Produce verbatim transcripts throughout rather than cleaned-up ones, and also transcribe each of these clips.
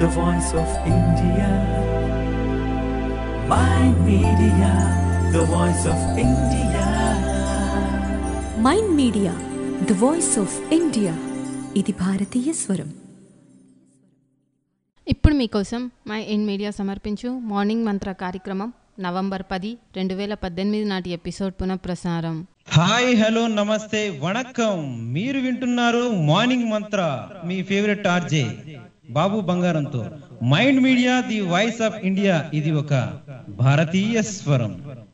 the voice of India. Mind Media, the voice of India. Mind media the voice of India. ఇది భారతీయ స్వరం. ఇప్పుడు మీకోసం mind media సమర్పించు morning Mantra కార్యక్రమం నవంబర్ పది రెండు వేల పద్దెనిమిది నాటి ఎపిసోడ్ పునఃప్రసారం. హాయ్ హలో నమస్తే వణక్కం. మీరు వింటున్నారు మార్నింగ్ మంత్ర, మీ ఫేవరెట్ ఆర్జే బాబు బంగారంతో. Mind media the voice of India, ఇది ఒక భారతీయ స్వరం.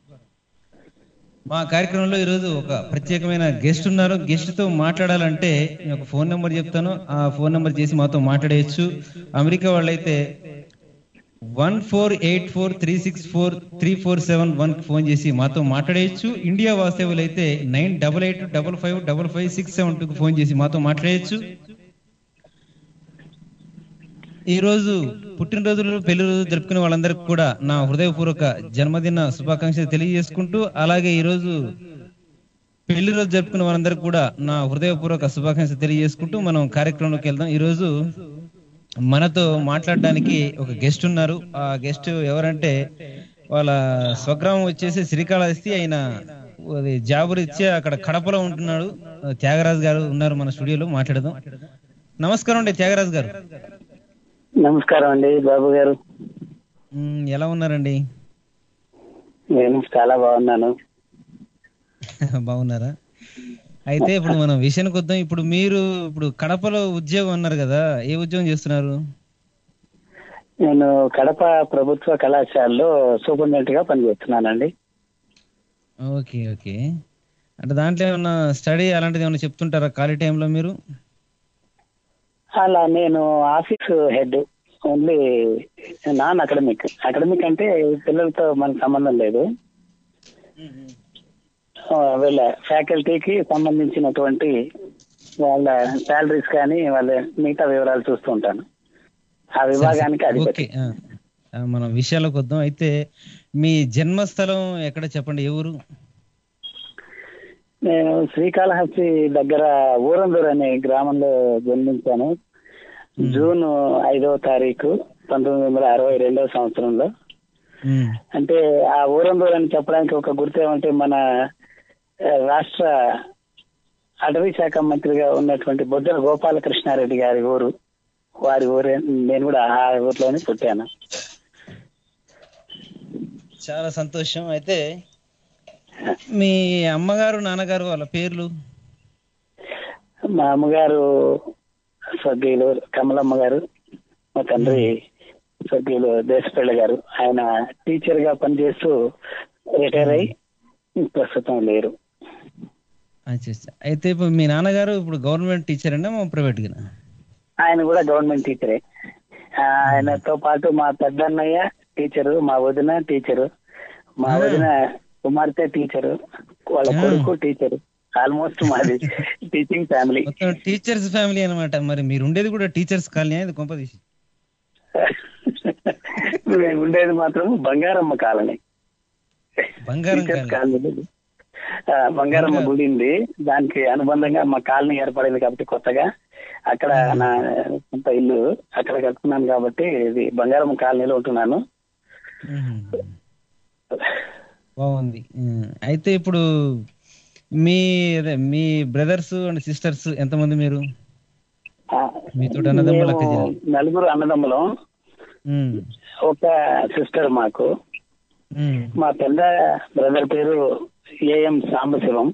మా కార్యక్రమంలో ఈరోజు ఒక ప్రత్యేకమైన గెస్ట్ ఉన్నారు. గెస్ట్ తో మాట్లాడాలంటే నేను ఒక ఫోన్ నెంబర్ చెప్తాను, ఆ ఫోన్ నెంబర్ చేసి మాతో మాట్లాడేయచ్చు. అమెరికా వాళ్ళైతే one four eight four three six four three four seven one phone చేసి మాతో మాట్లాడేయచ్చు. ఇండియా వాస్తవులు అయితే nine double eight double five double five six seven టూకి ఫోన్ చేసి మాతో మాట్లాడేయచ్చు. ఈ రోజు పుట్టినరోజులు పెళ్లి రోజు జరుపుకునే వాళ్ళందరికీ కూడా నా హృదయపూర్వక జన్మదిన శుభాకాంక్షలు తెలియజేసుకుంటూ, అలాగే ఈ రోజు పెళ్లి రోజు జరుపుకునే వాళ్ళందరికీ కూడా నా హృదయపూర్వక శుభాకాంక్షలు తెలియజేసుకుంటూ మనం కార్యక్రమంలోకి వెళ్దాం. ఈ రోజు మనతో మాట్లాడడానికి ఒక గెస్ట్ ఉన్నారు. ఆ గెస్ట్ ఎవరంటే వాళ్ళ స్వగ్రామం వచ్చేసి శ్రీకాళహస్తి. ఆయన జాబు రీత్యా అక్కడ కడపలో ఉంటున్నాడు. త్యాగరాజు గారు ఉన్నారు మన స్టూడియోలో, మాట్లాడదాం. నమస్కారం అండి త్యాగరాజు గారు. నమస్కారం అండి బాబు గారు. ఎలా ఉన్నారండి? నేను చాలా బాగున్నాను. బాగున్నారా? అయితే ఇప్పుడు మనం విషయానికి వద్దాం. ఇప్పుడు మీరు ఇప్పుడు కడపలో ఉద్యోగం అన్నారు కదా, ఏ ఉద్యోగం చేస్తున్నారు? నేను కడప ప్రభుత్వ కళాశాలలో సూపరింటెండెంట్ గా పనిచేస్తున్నానండి. Okay okay. అంటే దాంట్లో ఏమన్నా స్టడీ అలాంటిది ఏమన్నా చెప్తుంటారా ఖాళీ టైంలో మీరు? అలా నేను office head, only non academic. Academic అంటే పిల్లలతో మనకు సంబంధం లేదు. వీళ్ళ ఫ్యాకల్టీకి సంబంధించినటువంటి వాళ్ళ శాలరీస్ కానీ వాళ్ళ మిగతా వివరాలు చూస్తూ ఉంటాను. ఆ విభాగానికి అధిపతి. మనం విషయాలకు వద్దాం. అయితే మీ జన్మస్థలం ఎక్కడ చెప్పండి, ఏ ఊరు? నేను శ్రీకాళహస్తి దగ్గర ఊరందూరు అనే గ్రామంలో జన్మించాను. జూన్ ఐదవ తారీఖు పంతొమ్మిది వందల అరవై రెండవ సంవత్సరంలో. అంటే ఆ ఊరందూరు అని చెప్పడానికి ఒక గుర్తు ఏమంటే, మన రాష్ట్ర అటవీ శాఖ మంత్రిగా ఉన్నటువంటి బొద్దల గోపాలకృష్ణారెడ్డి గారి ఊరు, వారి ఊరే. నేను కూడా ఆ ఊర్లోనే పుట్టాను. చాలా సంతోషం. అయితే మీ అమ్మగారు నాన్నగారు వాళ్ళ పేర్లు? మా అమ్మగారు స్వర్గీయులు కమలమ్మ గారు, మా తండ్రి స్వర్గీయులు దేశపల్లి గారు. ఆయన టీచర్ గా పనిచేస్తూ రిటైర్ అయ్యి ప్రస్తుతం లేరు. అయితే ఇప్పుడు మీ నాన్నగారు ఇప్పుడు గవర్నమెంట్ టీచర్ అండి, మా ప్రైవేట్ గా? ఆయన కూడా గవర్నమెంట్ టీచరే. ఆయనతో పాటు మా పెద్దన్నయ్య టీచరు, మా వదిన టీచరు, మా వదిన కుమార్తె టీచరు, వాళ్ళ కొడుకు టీచరు. ఆల్మోస్ట్ మాది టీచింగ్ ఫ్యామిలీ, టీచర్స్ ఫ్యామిలీ అనమాట. మరి మీరు ఉండేది కూడా టీచర్స్ కాలనీ? అది కొంపదీసి మేము ఉండేది మాత్రం బంగారమ్మ కాలనీ. బంగారం కాలనీ బంగారమ్మ గుడి ఉంది, దానికి అనుబంధంగా మా కాలనీ ఏర్పడింది కాబట్టి కొత్తగా. అక్కడ నా సొంత ఇల్లు అక్కడ కట్టుకున్నాను కాబట్టి ఇది బంగారమ్మ కాలనీలో ఉంటున్నాను. బాగుంది. అయితే ఇప్పుడు మీ మీ బ్రదర్స్ అండ్ సిస్టర్స్ ఎంతమంది మీరు? మీతో అన్నదమ్ములు? నలుగురు అన్నదమ్ములం, ఒక సిస్టర్ మాకు. మా పెద్ద బ్రదర్ పేరు ఏఎం సాంబశివం.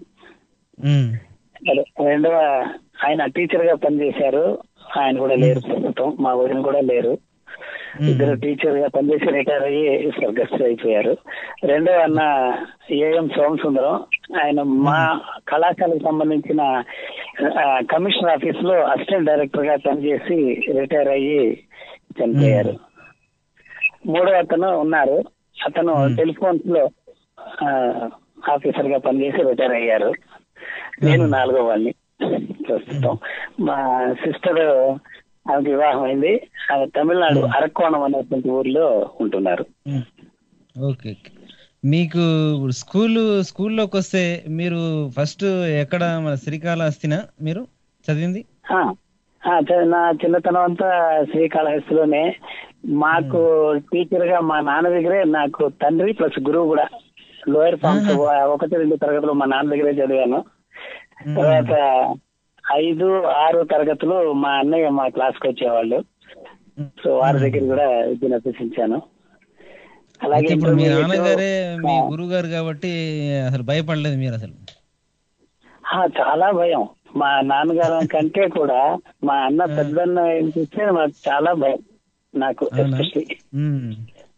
రెండవ ఆయన టీచర్ గా పనిచేశారు, ఆయన కూడా లేరు ప్రస్తుతం. మా వదిన కూడా లేరు. ఇద్దరు టీచర్ గా పనిచేసి రిటైర్ అయ్యి స్వర్గస్థులు అయిపోయారు. రెండో అన్న ఏఎం సోమసుందరం, ఆయన మా కళాశాలకు సంబంధించిన కమిషనర్ ఆఫీస్ లో అసిస్టెంట్ డైరెక్టర్ గా పనిచేసి రిటైర్ అయ్యి చనిపోయారు. మూడో అతను ఉన్నారు, అతను టెలిఫోన్స్ లో ఆఫీసర్ గా పనిచేసి రిటైర్ అయ్యారు. నేను నాలుగో వాళ్ళని ప్రస్తుతం. మా సిస్టర్ ఆమెకు వివాహం అయింది, ఆమె తమిళనాడు అరక్కోణం అనేటువంటి ఊర్లో ఉంటున్నారు. ఓకే. మీకు స్కూల్ స్కూల్లోకి వస్తే మీరు ఫస్ట్ ఎక్కడ, మన శ్రీకాళహస్తినా మీరు చదివింది? ఆ, చ- నా చిన్నతనం అంతా శ్రీకాళహస్తిలోనే. మాకు టీచర్ గా మా నాన్న దగ్గరే నాకు తండ్రి ప్లస్ గురువు కూడా. లోయర్ ఫార్మ్స్ ఒకటి రెండు తరగతులు మా నాన్న దగ్గరే చదివాను. తర్వాత ఐదు ఆరు తరగతులు మా అన్నయ్య మా క్లాస్ కి వచ్చేవాళ్ళు. సో వారి దగ్గర కూడా విద్యను అభ్యసించాను. అలాగే ఇప్పుడు మీ intermediate- నాన్నగారే మీ గురువు గారు కాబట్టి అసలు భయపడలేదు మీరు అసలు? ఆ, చాలా భయం. మా నాన్నగారు కంటే కూడా మా అన్న పెద్దన్న చూస్తే నాకు చాలా భయం. నాకు ఎస్పెషల్లీ. మ్మ్.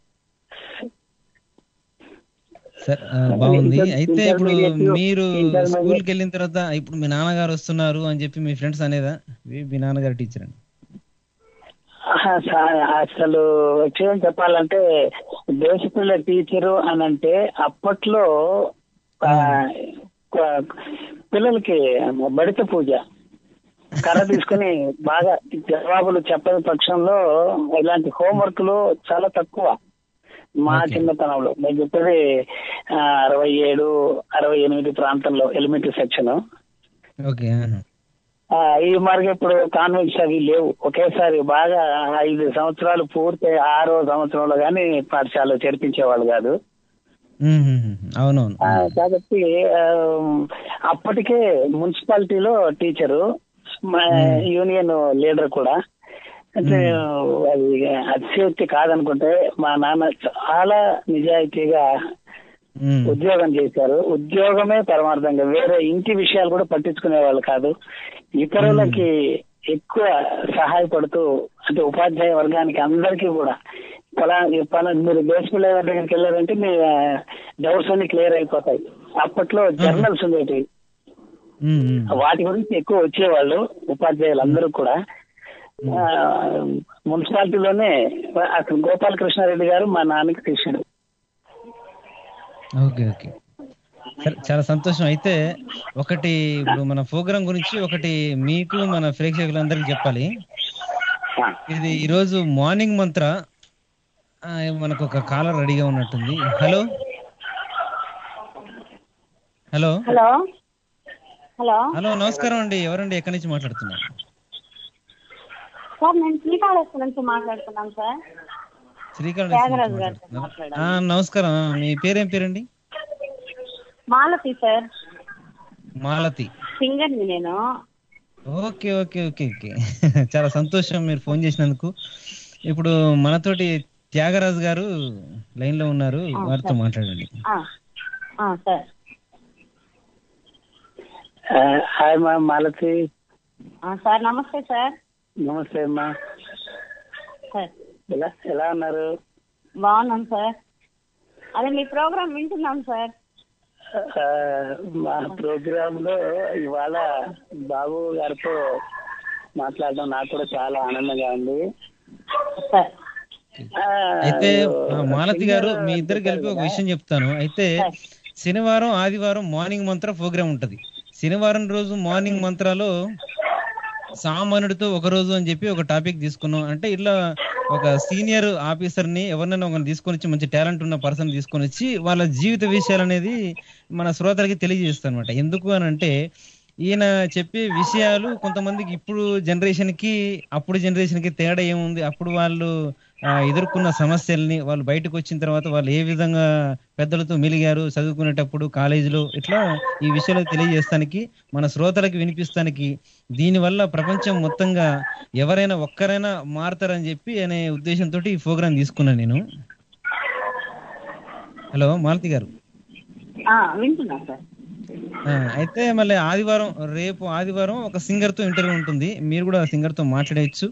సరే, ఆ, బాగుంది. అయితే ఇప్పుడు మీరు స్కూల్కి వెళ్ళిన తర్వాత ఇప్పుడు మీ నాన్నగారు వస్తున్నారు అని చెప్పి మీ ఫ్రెండ్స్ అనేదా "వీ- మీ నాన్నగారు టీచర్ అని"? ఆహా, సా- అసలు యాక్చువల్ చెప్పాలంటే దేశపిల్ల టీచరు అని అంటే అప్పట్లో ఆ, క- పిల్లలకి బడిత పూజ కర్ర తీసుకుని బాగా జవాబులు చెప్పని పక్షంలో ఇలాంటి హోంవర్క్లు చాలా తక్కువ. మా చిన్నతనంలో నేను చెప్పేది ఆ, అరవై ఏడు అరవై ఎనిమిది ప్రాంతంలో ఎలిమెంటరీ సెక్షన్. ఓకే. ఈ మార్గం ఇప్పుడు కాన్వెంట్స్ అవి లేవు. ఒకేసారి బాగా ఐదు సంవత్సరాలు పూర్తి ఆరో సంవత్సరంలో గానీ పాఠశాలలో చేర్పించేవాళ్ళు కాదు. అవునవును. ఆ, కాబట్టి ఆ, అప్పటికే మున్సిపాలిటీలో టీచరు, మా యూనియన్ లీడర్ కూడా. అంటే అది అతిశయోక్తి కాదనుకుంటే మా నాన్న చాలా నిజాయితీగా ఉద్యోగం చేశారు. ఉద్యోగమే పరమార్థంగా, వేరే ఇంటి విషయాలు కూడా పట్టించుకునే వాళ్ళు కాదు. ఇతరులకి ఎక్కువ సహాయపడుతూ, అంటే ఉపాధ్యాయ వర్గానికి అందరికీ కూడా పలా పలా మీరు దేశపిల్ల దగ్గరికి వెళ్ళారంటే మీ డౌట్స్ అన్ని క్లియర్ అయిపోతాయి. అప్పట్లో జర్నల్స్ ఉండేటివి, వాటి గురించి ఎక్కువ వచ్చేవాళ్ళు ఉపాధ్యాయులు అందరూ కూడా. మున్సిపాలిటీలోనే అక్కడ గోపాలకృష్ణారెడ్డి గారు మా నాన్నకి తీసాడు. ఓకే ఓకే సరే, చాలా సంతోషం. అయితే ఒకటి ఇప్పుడు మన ప్రోగ్రామ్ గురించి ఒకటి మీకు మన ప్రేక్షకులందరికీ చెప్పాలి. ఇది ఈరోజు మార్నింగ్ మంత్ర. ఆ, మనకు ఒక కాలర్ రెడీగా ఉన్నట్టుంది. Hello hello hello hello hello నమస్కారం అండి. ఎవరండి, ఎక్కడి నుంచి మాట్లాడుతున్నారు? సార్ నేను శ్రీకాళహస్తి నుంచి మాట్లాడుతున్నాను సార్. శ్రీకాళహస్తి. నమస్కారం. మీ పేరేం పేరండి? మాలతి సార్. మాలతి సింగర్ని నేను. ఓకే ఓకే ఓకే ఓకే చాలా సంతోషం మీరు ఫోన్ చేసినందుకు. ఇప్పుడు మనతోటి త్యాగరాజు గారు లైన్ లో ఉన్నారు, వారితో మాట్లాడండి. సార్ హాయ్ మా మాలతి. సార్ నమస్తే సార్. నమస్తే అమ్మా. సార్ ఎలా ఎలా ఉన్నారు? బాగున్నాం సార్. అదే మీ ప్రోగ్రామ్ వింటున్నాం సార్. ఆ, మా ప్రోగ్రామ్ లో ఇవాళ బాబు గారితో మాట్లాడడం నాకు కూడా చాలా ఆనందంగా ఉంది. సార్ అయితే మాలతి గారు, మీ ఇద్దరు కలిపి ఒక విషయం చెప్తాను. అయితే శనివారం ఆదివారం మార్నింగ్ మంత్ర ప్రోగ్రామ్ ఉంటది. శనివారం రోజు మార్నింగ్ మంత్రాలో సామాన్యుడితో ఒక రోజు అని చెప్పి ఒక టాపిక్ తీసుకున్నాం. అంటే ఇట్లా ఒక సీనియర్ ఆఫీసర్ ని ఎవరినైనా ఒకరిని తీసుకొని వచ్చి, మంచి టాలెంట్ ఉన్న పర్సన్ తీసుకొని వచ్చి వాళ్ళ జీవిత విషయాలు అనేది మన శ్రోతలకి తెలియజేస్తాను అనమాట. ఎందుకు అని అంటే ఈయన చెప్పే విషయాలు కొంతమందికి ఇప్పుడు జనరేషన్ కి అప్పుడు జనరేషన్ కి తేడా ఏముంది, అప్పుడు వాళ్ళు ఎదుర్కొన్న సమస్యల్ని వాళ్ళు బయటకు వచ్చిన తర్వాత వాళ్ళు ఏ విధంగా పెద్దలతో మెలిగారు చదువుకునేటప్పుడు కాలేజీలో, ఇట్లా ఈ విషయాలు తెలియజేస్తానికి, మన శ్రోతలకి వినిపిస్తానికి, దీనివల్ల ప్రపంచం మొత్తంగా ఎవరైనా ఒక్కరైనా మారుతారని చెప్పి అనే ఉద్దేశంతో ఈ ప్రోగ్రాం తీసుకున్నాను నేను. హలో మాలతి గారు. వింటున్నా సార్. అయితే మళ్ళీ ఆదివారం, రేపు ఆదివారం ఒక సింగర్ తో ఇంటర్వ్యూ ఉంటుంది. మీరు కూడా సింగర్ తో మాట్లాడేయచ్చు.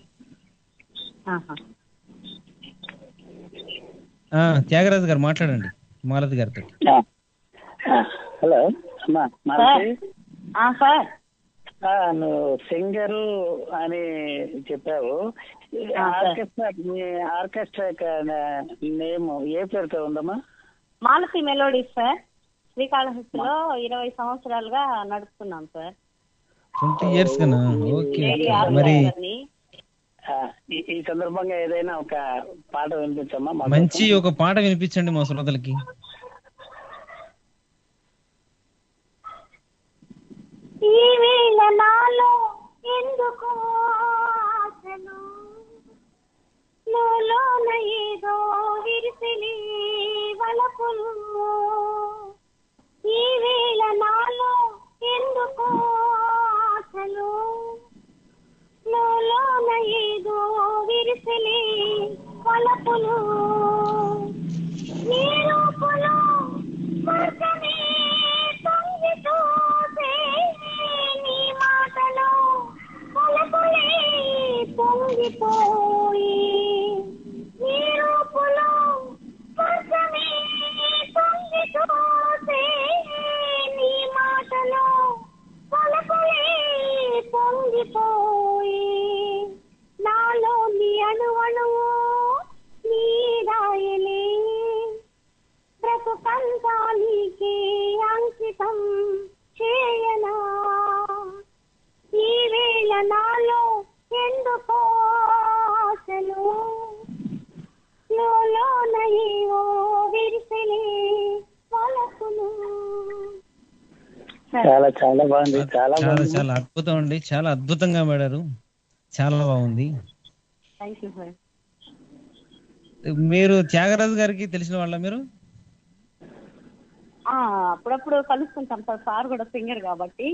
త్యాగరాజు గారు మాట్లాడండి మాలతి గారితో. హలో అమ్మా మాలతి. సార్ నువ్వు సింగరు అని చెప్పావు. ఆర్కెస్ట్రా, మీ ఆర్కెస్ట్రా యొక్క నేమ్ ఏ పేరుతో ఉందమ్మా? Malathi melodies sir. శ్రీకాళహస్తిలో ఇరవై సంవత్సరాలుగా నడుపుతున్నాం సార్. ట్వంటీ ఇయర్స్ కన్నా. ఓకే. మరి ఈ సందర్భంగా ఏదైనా ఒక పాట వినిపించమ్మా. మంచి ఒక పాట వినిపించండి మా శ్రోతలకి. ఈ వేళ నాలో ఎందుకు నాలో నీ రూపులో స్వర్గమే తొంగితోసే నీ మాటలో పలుకులే పొంగిపోయి నీ రూపులో స్వర్గమే తొంగితోసే నీ మాటలో పలుకులే పొంగిపోయి నాలో నీ అణువణువు నీ రాయలే బ్రతుకంతా నీకే అంకితం చేయనా ఈ వేళ నాలో ఎందుకో ఆశలు లోలోన ఏవో విరిసెలే వలపులు. చాలా చాలా బాగుంది. చాలా చాలా బాగుంది. చాలా అద్భుతం అండి, చాలా అద్భుతంగా పాడారు, చాలా బాగుంది. Thank you sir. మీరు త్యాగరాజు గారికి తెలిసిన వాళ్ళ మీరు? అప్పుడప్పుడు కలుస్తుంటాం సార్, సార్ కూడా సింగర్ కాబట్టి.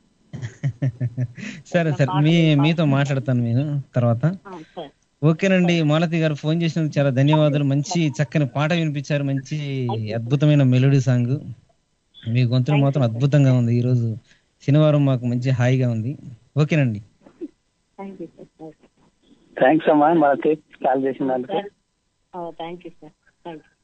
సరే సరే, మీ మీతో మాట్లాడతాను నేను తర్వాత. ఓకేనండి, మాలతి గారు ఫోన్ చేసినందుకు చాలా ధన్యవాదాలు. మంచి చక్కని పాట వినిపించారు, మంచి అద్భుతమైన మెలోడీ సాంగ్. మీ గొంతులు మాత్రం అద్భుతంగా ఉంది. ఈ రోజు శనివారం మాకు మంచి హాయిగా ఉంది. ఓకేనండి, థ్యాంక్స్ అమ్మా మాలతి కాల్ చేసినందుకు. Thank you sir. Thank you.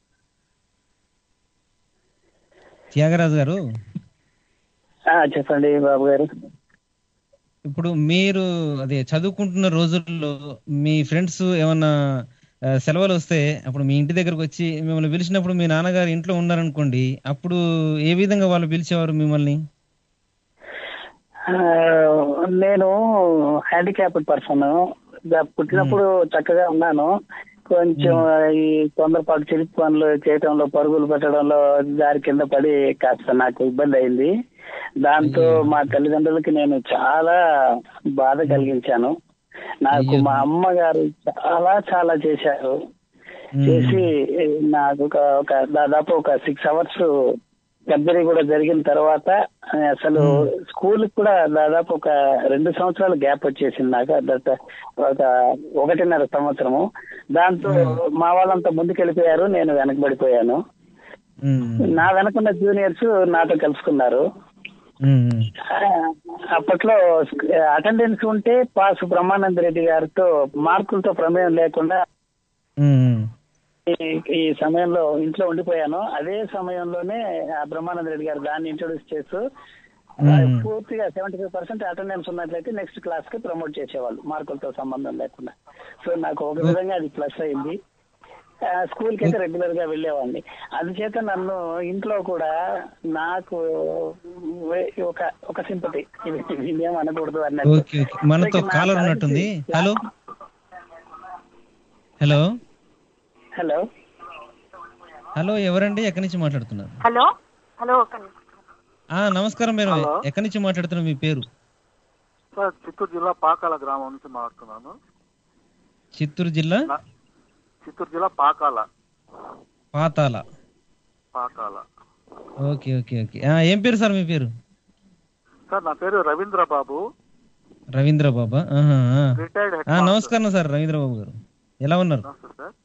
Thyagaraju garu చెప్పండి బాబు గారు. ఇప్పుడు మీరు అదే చదువుకుంటున్న రోజుల్లో మీ ఫ్రెండ్స్ ఏమన్నా సెలవులు వస్తే అప్పుడు మీ ఇంటి దగ్గరకు వచ్చి మిమ్మల్ని పిలిచినప్పుడు మీ నాన్నగారు ఇంట్లో ఉన్నారనుకోండి, అప్పుడు ఏ విధంగా వాళ్ళు పిలిచేవారు మిమ్మల్ని? నేను హ్యాండిక్యాప్డ్ పర్సన్, పుట్టినప్పుడు చక్కగా ఉన్నాను. కొంచెం ఈ తొందరపాటు చిలిపి పనులు చేయటంలో, పరుగులు పెట్టడంలో దారి కింద పడి కాస్త నాకు ఇబ్బంది అయింది. దాంతో మా తల్లిదండ్రులకి నేను చాలా బాధ కలిగించాను. నాకు మా అమ్మగారు చాలా చాలా చేశారు. చేసి నాకు ఒక దాదాపు ఒక సిక్స్ అవర్స్ గర్భిణీ కూడా జరిగిన తర్వాత అసలు స్కూల్ కూడా దాదాపు ఒక రెండు సంవత్సరాలు గ్యాప్ వచ్చేసింది నాకు. ఒక ఒకటిన్నర సంవత్సరము. దాంతో మా వాళ్ళంతా ముందుకెళ్ళిపోయారు, నేను వెనకబడిపోయాను. నా వెనకున్న జూనియర్స్ నాతో కలుసుకున్నారు. అప్పట్లో అటెండెన్స్ ఉంటే పాస్ బ్రహ్మానంద రెడ్డి గారితో మార్కులతో ప్రమేయం లేకుండా ఈ సమయంలో ఇంట్లో ఉండిపోయాను. అదే సమయంలోనే బ్రహ్మానంద రెడ్డి గారు దాన్ని ఇంట్రొడ్యూస్ చేస్తూ పూర్తిగా సెవెంటీ ఫైవ్ పర్సెంట్ అటెండెన్స్ ఉన్నట్లయితే నెక్స్ట్ క్లాస్ కి ప్రమోట్ చేసేవాళ్ళు, మార్కులతో సంబంధం లేకుండా. సో నాకు ఒక విధంగా అది ప్లస్ అయింది. స్కూల్ కి అయితే రెగ్యులర్ గా వెళ్ళేవాడిని. అందుచేత నన్ను ఇంట్లో కూడా నాకు ఒక ఒక సింపతి, ఇదేం అనకూడదు అన్నట్టు. మనతో కాలర్ ఉన్నట్టుంది. హలో హలో హలో హలో ఎవరండి, ఎక్కడి నుంచి మాట్లాడుతున్నారు? హలో హలో నమస్కారం, మీరు ఎక్కడి నుంచి మాట్లాడుతున్నారు? మీ పేరు? సార్ చిత్తూరు జిల్లా పాకాల గ్రామం నుంచి మాట్లాడుతున్నాను. చిత్తూరు జిల్లా చిత్తూరు జిల్లా పాకాల పాతాల పాకాల ఓకే ఓకే ఓకే ఏం పేరు సార్ మీ పేరు? సార్ నా పేరు రవీంద్ర బాబు. రవీంద్ర బాబా, రిటైర్డ్. నమస్కారం సార్ రవీంద్ర బాబు గారు, ఎలా ఉన్నారు? సార్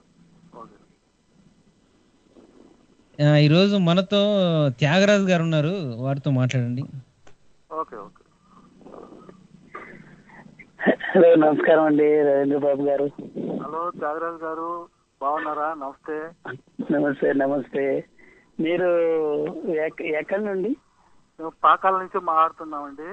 ఈరోజు మనతో త్యాగరాజు గారు ఉన్నారు, వారితో మాట్లాడండి. Okay okay. హలో నమస్కారం అండి రవీంద్ర బాబు గారు. హలో త్యాగరాజు గారు, బాగున్నారా? నమస్తే. నమస్తే నమస్తే. మీరు ఎక్కడి నుండి? మేము పాకాల నుంచి మాట్లాడుతున్నామండి.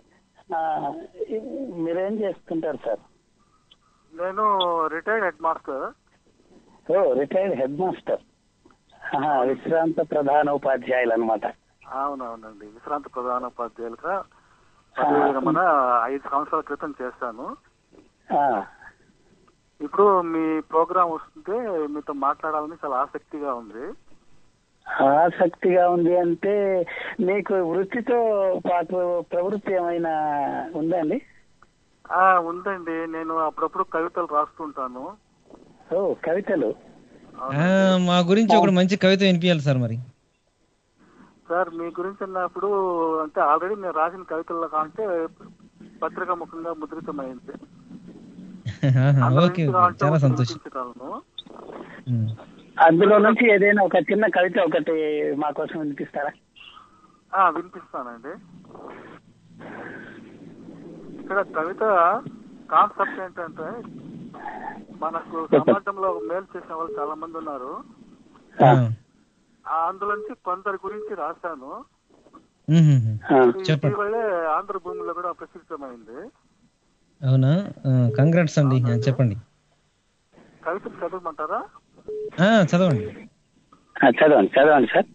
మీరేం చేస్తుంటారు సార్? నేను రిటైర్డ్ హెడ్ మాస్టర్. ఓ రిటైర్డ్ హెడ్ మాస్టర్, విశ్రాంత ప్రధాన ఉపాధ్యాయులు అనమాట. అవునవునండి, విశ్రాంత ప్రధాన ఉపాధ్యాయులుగా మన ఐదు సంవత్సరాల క్రితం చేశాను. ఇప్పుడు మీ ప్రోగ్రామ్ వస్తుంటే మీతో మాట్లాడాలని చాలా ఆసక్తిగా ఉంది. ఆసక్తిగా ఉంది అంటే మీకు వృత్తితో పాటు ప్రవృత్తి ఏమైనా ఉందండి? ఉందండి, నేను అప్పుడప్పుడు కవితలు రాస్తుంటాను. ఓ కవితలు, మా గురించి ఒక మంచి కవిత వినిపించాలి సార్. మరి సార్ మీ గురించి అన్నప్పుడు అంటే ఆల్రెడీ నేను రాసిన కవితల్లో కంటే పత్రికా ముఖంగా ముద్రితమైంది. చాలా సంతోషం. అందులో నుంచి ఏదైనా ఒక చిన్న కవిత ఒకటి మా కోసం వినిపిస్తారా? వినిపిస్తానండి. ఇక్కడ కవిత కాన్సెప్ట్ ఏంటంటే, మనకు సమాజంలో మేలు చేసిన వాళ్ళు చాలా మంది ఉన్నారు. అందులోంచి కొందరి గురించి రాశాను. ఇటీవలే ఆంధ్ర భూమిలో కూడా ప్రసిద్ధమైంది. అవునా? కంగ్రాట్స్ అండి. చెప్పండి. కవిత చదవమంటారా? చదవండి చదవండి చదవండి సార్.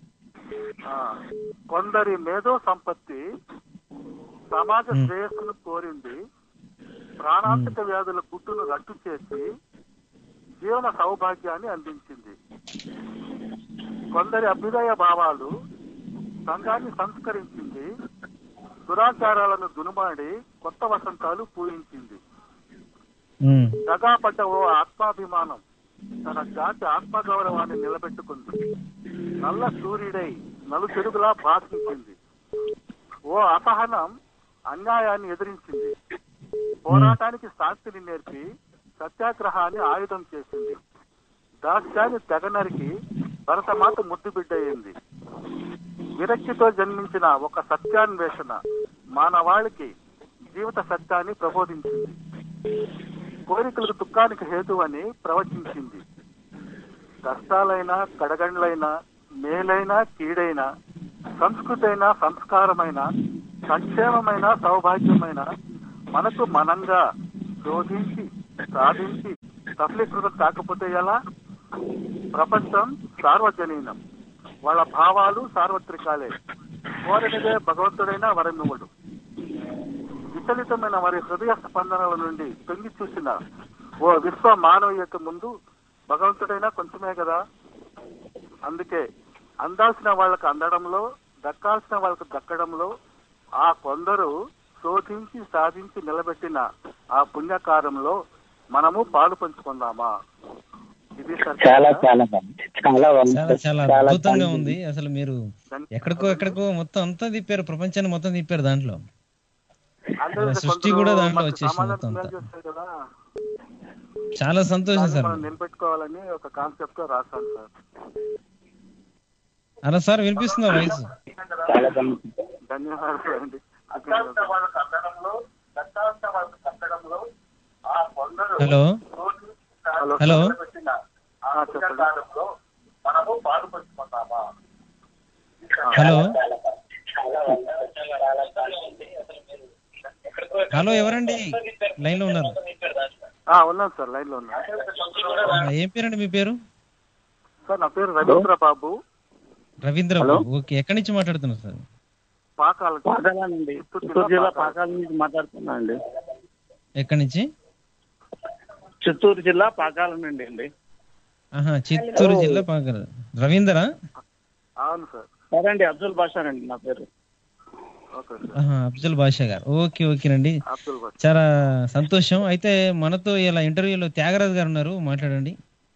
కొందరి మేధో సంపత్తి సమాజ శ్రేయస్సును కోరింది, ప్రాణాంతక వ్యాధుల గుట్టును రట్టు చేసి జీవన సౌభాగ్యాన్ని అందించింది. కొందరి అభ్యుదయ భావాలు సంఘాన్ని సంస్కరించింది, దురాచారాలను దునుమాడి కొత్త వసంతాలు పూయించింది. దగాపడ్డ ఓ ఆత్మాభిమానం తన జాతి ఆత్మగౌరవాన్ని నిలబెట్టుకుంది. నల్ల సూర్యుడై నలు చెడుగులా భాషించింది. ఓ అసహనం అన్యాయాన్ని ఎదిరించింది. పోరాటానికి శాంతిని నేర్పి సత్యాగ్రహాన్ని ఆయుధం చేసింది. దాస్యాన్ని తెగనరికి భరతమాత ముద్దు బిడ్డయింది. విరక్తితో జన్మించిన ఒక సత్యాన్వేషణ మానవాళికి జీవిత సత్యాన్ని ప్రబోధించింది. కోరికలకు దుఃఖానికి హేతువని ప్రవచించింది. కష్టాలైన కడగండ్లైన మేలైన కీడైన సంస్కృతైన సంస్కారమైన సంక్షేమమైన సౌభాగ్యమైన మనకు మనంగా శోధించి సాధించి సఫలీకృతం కాకపోతే ఎలా? ప్రపంచం సార్వజనీనం, వాళ్ళ భావాలు సార్వత్రికాలే. కోరనిదే భగవంతుడైన వరమివుడు. విచలితమైన వారి హృదయ స్పందనల నుండి తొంగి చూసిన ఓ విశ్వ మానవీయత ముందు భగవంతుడైనా కొంచెమే కదా. అందుకే అందాల్సిన వాళ్ళకు అందడంలో, దక్కాల్సిన వాళ్ళకు దక్కడంలో ఆ కొందరు శోధించి సాధించి నిలబెట్టిన ఆ పుణ్యకారంలో మనము పాలు పంచుకుందామా? ఇది చాలా చాలా చాలా చాలా అద్భుతంగా ఉంది. అసలు మీరు ఎక్కడికో ఎక్కడికో మొత్తం అంతా తిప్పారు, ప్రపంచాన్ని మొత్తం తిప్పారు. దాంట్లో సృష్టి కూడా దాంట్లో వచ్చేసింది మొత్తం అంతా. చాలా సంతోషం సార్. నిలబెట్టుకోవాలని ఒక కాన్సెప్ట్ తో రాశాను సార్. అలా సార్ వినిపిస్తుందా వాయిస్? ధన్యవాదాలు అండి. హలో హలో హలో హలో ఎవరండి లైన్ లో ఉన్నారు? ఉన్నాను సార్, లైన్ లో ఉన్నా. ఏం పేరండి మీ పేరు? సార్ నా పేరు రవీంద్ర బాబు. రవీంద్ర బాబు, ఓకే. ఎక్కడి నుంచి మాట్లాడుతున్నారు సార్? పాకాల పాకాలండి, చిత్తూరు జిల్లా పాకాల నుంచి మాట్లాడుతున్నా అండి. ఎక్కడి నుంచి? చిత్తూరు జిల్లా పాకాల నుండి అండి. ఆహా, చిత్తూరు జిల్లా పాకాల. రవీంద్ర? అవును సార్. సరే అండి, అబ్దుల్ బాషా అండి నా పేరు. అఫ్జల్ బాషా గారు, ఓకే ఓకేనండి. చాలా సంతోషం. అయితే మనతో ఇలా ఇంటర్వ్యూలో త్యాగరాజు గారు ఉన్నారు, మాట్లాడండి.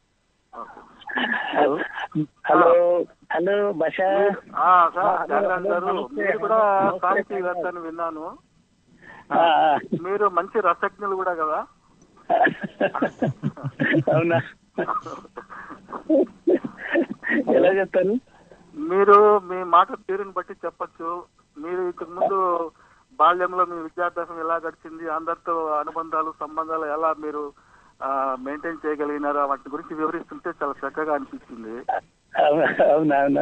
హలో హలో బాషా త్యాగరాజు గారు, మీరు కూడా సాహితీవేత్తని విన్నాను. మీరు మంచి రసజ్ఞులు కూడా కదా? అవునా? ఎలా చెప్తారు? మీరు మీ మాట తీరుని బట్టి చెప్పచ్చు. మీరు ఇంతకు ముందు బాల్యంలో మీ విద్యాభ్యాసం ఎలా గడిచింది, అందరితో అనుబంధాలు సంబంధాలు ఎలా మీరు మెయింటైన్ చేయగలిగినారు, వాటి గురించి వివరిస్తుంటే చాలా చక్కగా అనిపించింది. అవునా అవునా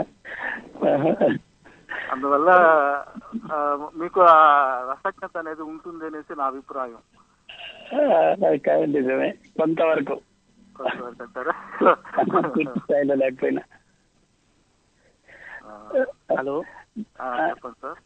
అందువల్ల మీకు ఆ రసజ్ఞత అనేది ఉంటుంది అనేసి నా అభిప్రాయం. నిజమే, కొంతవరకు కొంతవరకు అంటారా? లేకపోయినా. హలో చెప్పండి సార్.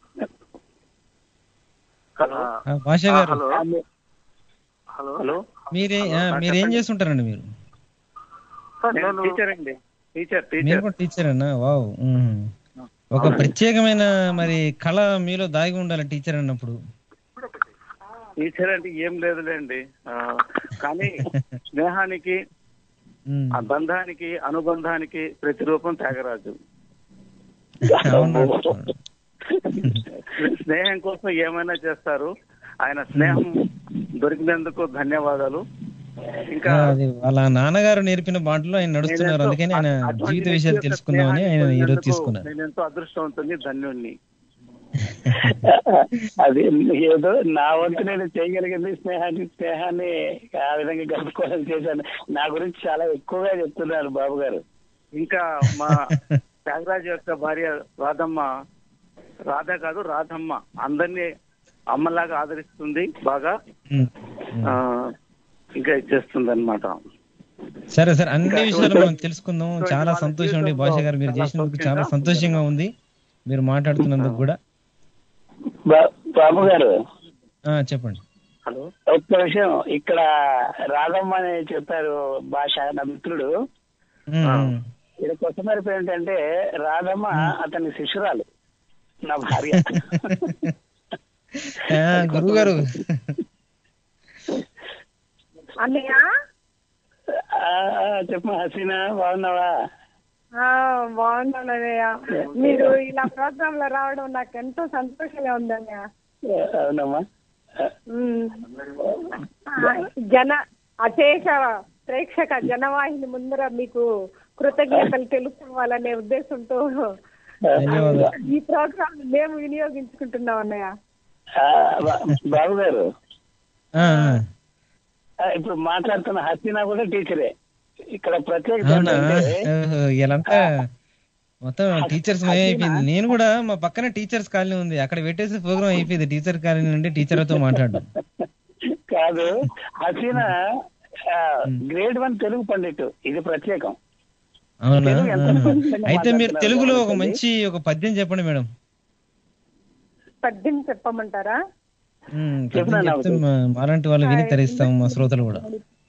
భాషా గారు, హలో హలో హలో మీరే మీరేం చేస్తుంటారండి మీరు? నేను టీచర్ అండి. టీచర్ మీరు కూడా టీచర్ అన్నా? వావ్. ఒక ప్రత్యేకమైన మరి కళ మీలో దాగి ఉండాలి టీచర్ అన్నప్పుడు. టీచర్ అంటే ఏం లేదులేండి, కానీ స్నేహానికి ఆ బంధానికి అనుబంధానికి ప్రతిరూపం త్యాగరాజు. స్నేహం కోసం ఏమైనా చేస్తారు. ఆయన స్నేహం దొరికినందుకు ధన్యవాదాలు. ఇంకా అది వాళ్ళ నాన్నగారు నేర్పిన బాటలో ఆయన నడుస్తున్నారు, అందుకని ఆయన జీవిత విషయాలు తెలుసుకుందామని ఆయన ఈరోజు తీసుకున్నారు. నేను ఎంతో అదృష్టవంతుని, ధన్యుణ్ణి. అది ఏదో నా వంతు నేను చేయగలిగింది స్నేహాన్ని స్నేహాన్ని ఆ విధంగా గడుపుకోవాలని చేశాను. నా గురించి చాలా ఎక్కువగా చెప్తున్నారు బాబు గారు. ఇంకా మా త్యాగరాజు యొక్క భార్య రాధమ్మ, రాధ కాదు రాధమ్మ, అందరినీ అమ్మలాగా ఆదరిస్తుంది బాగా, ఇంకా ఇచ్చేస్తుంది అనమాట. సరే సరే, అన్ని విషయాలు మనం తెలుసుకుందాం. చాలా సంతోషం అండి భాష గారు, మీరు చేసినందుకు చాలా సంతోషంగా ఉంది, మీరు మాట్లాడుతున్నందుకు కూడా. బాబు గారు చెప్పండి. హలో, ఒక్క విషయం, ఇక్కడ రాధమ్మ అని చెప్పారు భాష, నా మిత్రుడు. ఇక్కడ కొత్త మరిపి ఏంటంటే రాధమ్మ అతని శిష్యురాలు, నా భార్య. గురువు గారు అన్నయ్య చెప్పు హసీనా, బాగున్నావా? బాగున్నాను అన్నయ్య. మీరు ఇలా ప్రోగ్రామ్ లో రావడం నాకు ఎంతో సంతోషంగా ఉంది అన్నయ్య. అవునమ్మా. జన అశేష ప్రేక్షక జనవాహిని ముందర మీకు కృతజ్ఞతలు తెలుసుకోవాలనే ఉద్దేశంతో ఈ ప్రోగ్రామ్ మేము వినియోగించుకుంటున్నాం అన్నయ్య. బాబు గారు, ఇప్పుడు మాట్లాడుతున్న హసీనా కూడా టీచరే. ఇక్కడ ప్రత్యేకత ఇలాంతా మొత్తం టీచర్స్ అయిపోయింది. నేను కూడా మా పక్కన టీచర్స్ కాలనీ ఉంది, అక్కడ పెట్టేసి ప్రోగ్రామ్ అయిపోయింది. టీచర్ కాలనీ నుండి టీచర్లతో మాట్లాడడం కాదు. హసీనా గ్రేడ్ వన్ తెలుగు పండిట్, ఇది ప్రత్యేకం. అవునా? అయితే మీరు తెలుగులో ఒక మంచి ఒక పద్యం చెప్పండి మేడం. పద్యం చెప్పమంటారా? చెప్తే మాలాంటి వాళ్ళు విని తరిస్తాం, మా శ్రోతలు కూడా.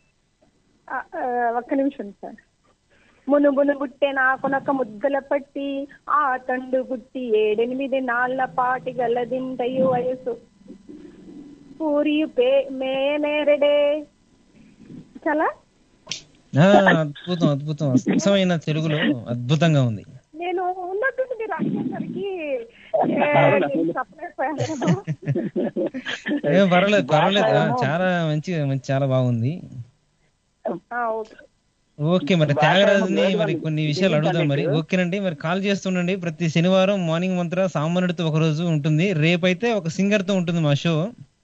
ఒక్క నిమిషం సార్. మునుమును గుట్టే నాకొనక ముద్దల పట్టి ఆ తండు గుట్టి ఏడెనిమిది నాళ్ల పాటి గలదింతయు వయసు పూరియు పే మేనేరడే. చాలా అద్భుతం అద్భుతం, అద్భుతమైన తెలుగులో అద్భుతంగా ఉంది. నేను ఉన్నట్టు మీరు అడిగేసరికి ఏం పర్వాలేదు పర్వాలేదు, చాలా మంచి మంచి చాలా బాగుంది. ఓకే, మరి త్యాగరాజుని మరి కొన్ని విషయాలు అడుగుదాం మరి. ఓకేనండి, మరి కాల్ చేస్తుండండి. ప్రతి శనివారం మార్నింగ్ మంత్ర సామాన్యుడితో ఒక రోజు ఉంటుంది, రేపైతే ఒక సింగర్ తో ఉంటుంది మా షో.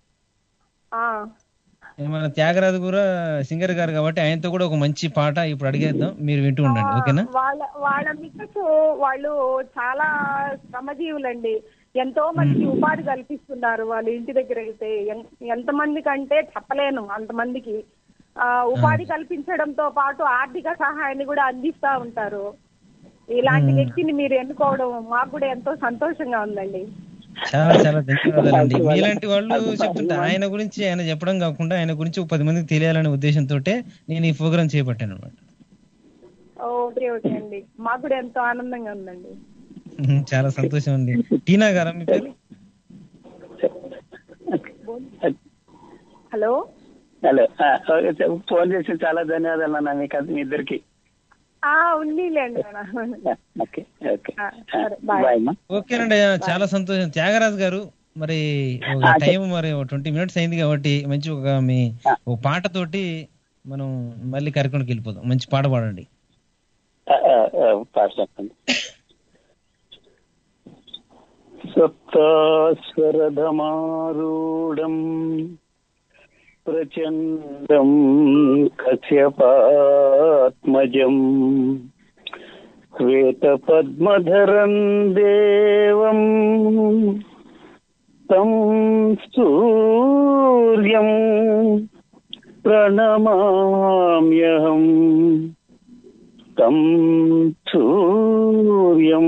మన త్యాగరాజు కూడా సింగర్ గారు కాబట్టి ఆయనతో కూడా ఒక మంచి పాట ఇప్పుడు అడిగేద్దాం, మీరు వింటూ ఉండండి. ఓకేనా? వాళ్ళ వాళ్ళ మిస్సెస్ వాళ్ళు చాలా శ్రమజీవులండి, ఎంతో మందికి ఉపాధి కల్పిస్తున్నారు. వాళ్ళు ఇంటి దగ్గర అయితే ఎంత మందికి అంటే చెప్పలేను, అంతమందికి ఆ ఉపాధి కల్పించడంతో పాటు ఆర్థిక సహాయాన్ని కూడా అందిస్తా ఉంటారు. ఇలాంటి వ్యక్తిని మీరు ఎన్నుకోవడం మాకు కూడా ఎంతో సంతోషంగా ఉందండి. చాలా చాలా ధన్యవాదాలండి. మీలాంటి వాళ్ళు చెప్తుంటే ఆయన గురించి ఆయన చెప్పడం కాకుండా ఆయన గురించి ఒక పది మందికి తెలియాలనే ఉద్దేశంతో నేను ఈ ప్రోగ్రామ్ చేపట్టాను అనమాట. ఓకే ఓకే అండి, మాకు కూడా ఎంతో ఆనందంగా ఉందండి. చాలా సంతోషం అండి. టీనా గారా మీ పేరు? హలో హలో, ఫోన్ చేసి చాలా ధన్యవాదాలు అన్న మీకు, మీ ఇద్దరికి. ఓకేనండి, చాలా సంతోషం. త్యాగరాజు గారు, మరి టైం మరి ట్వంటీ మినిట్స్ అయింది కాబట్టి మంచి ఒక మీ ఒక పాటతోటి మనం మళ్ళీ కార్యక్రమానికి వెళ్ళిపోదాం. మంచి పాట పాడండి. పాట చెప్పండి. సప్తాస్వరధమారూఢం ప్రచండం కశ్యపాత్మజం శ్వేతపద్మధరం దేవం తం సూర్యం ప్రణమామ్యహం తం సూర్యం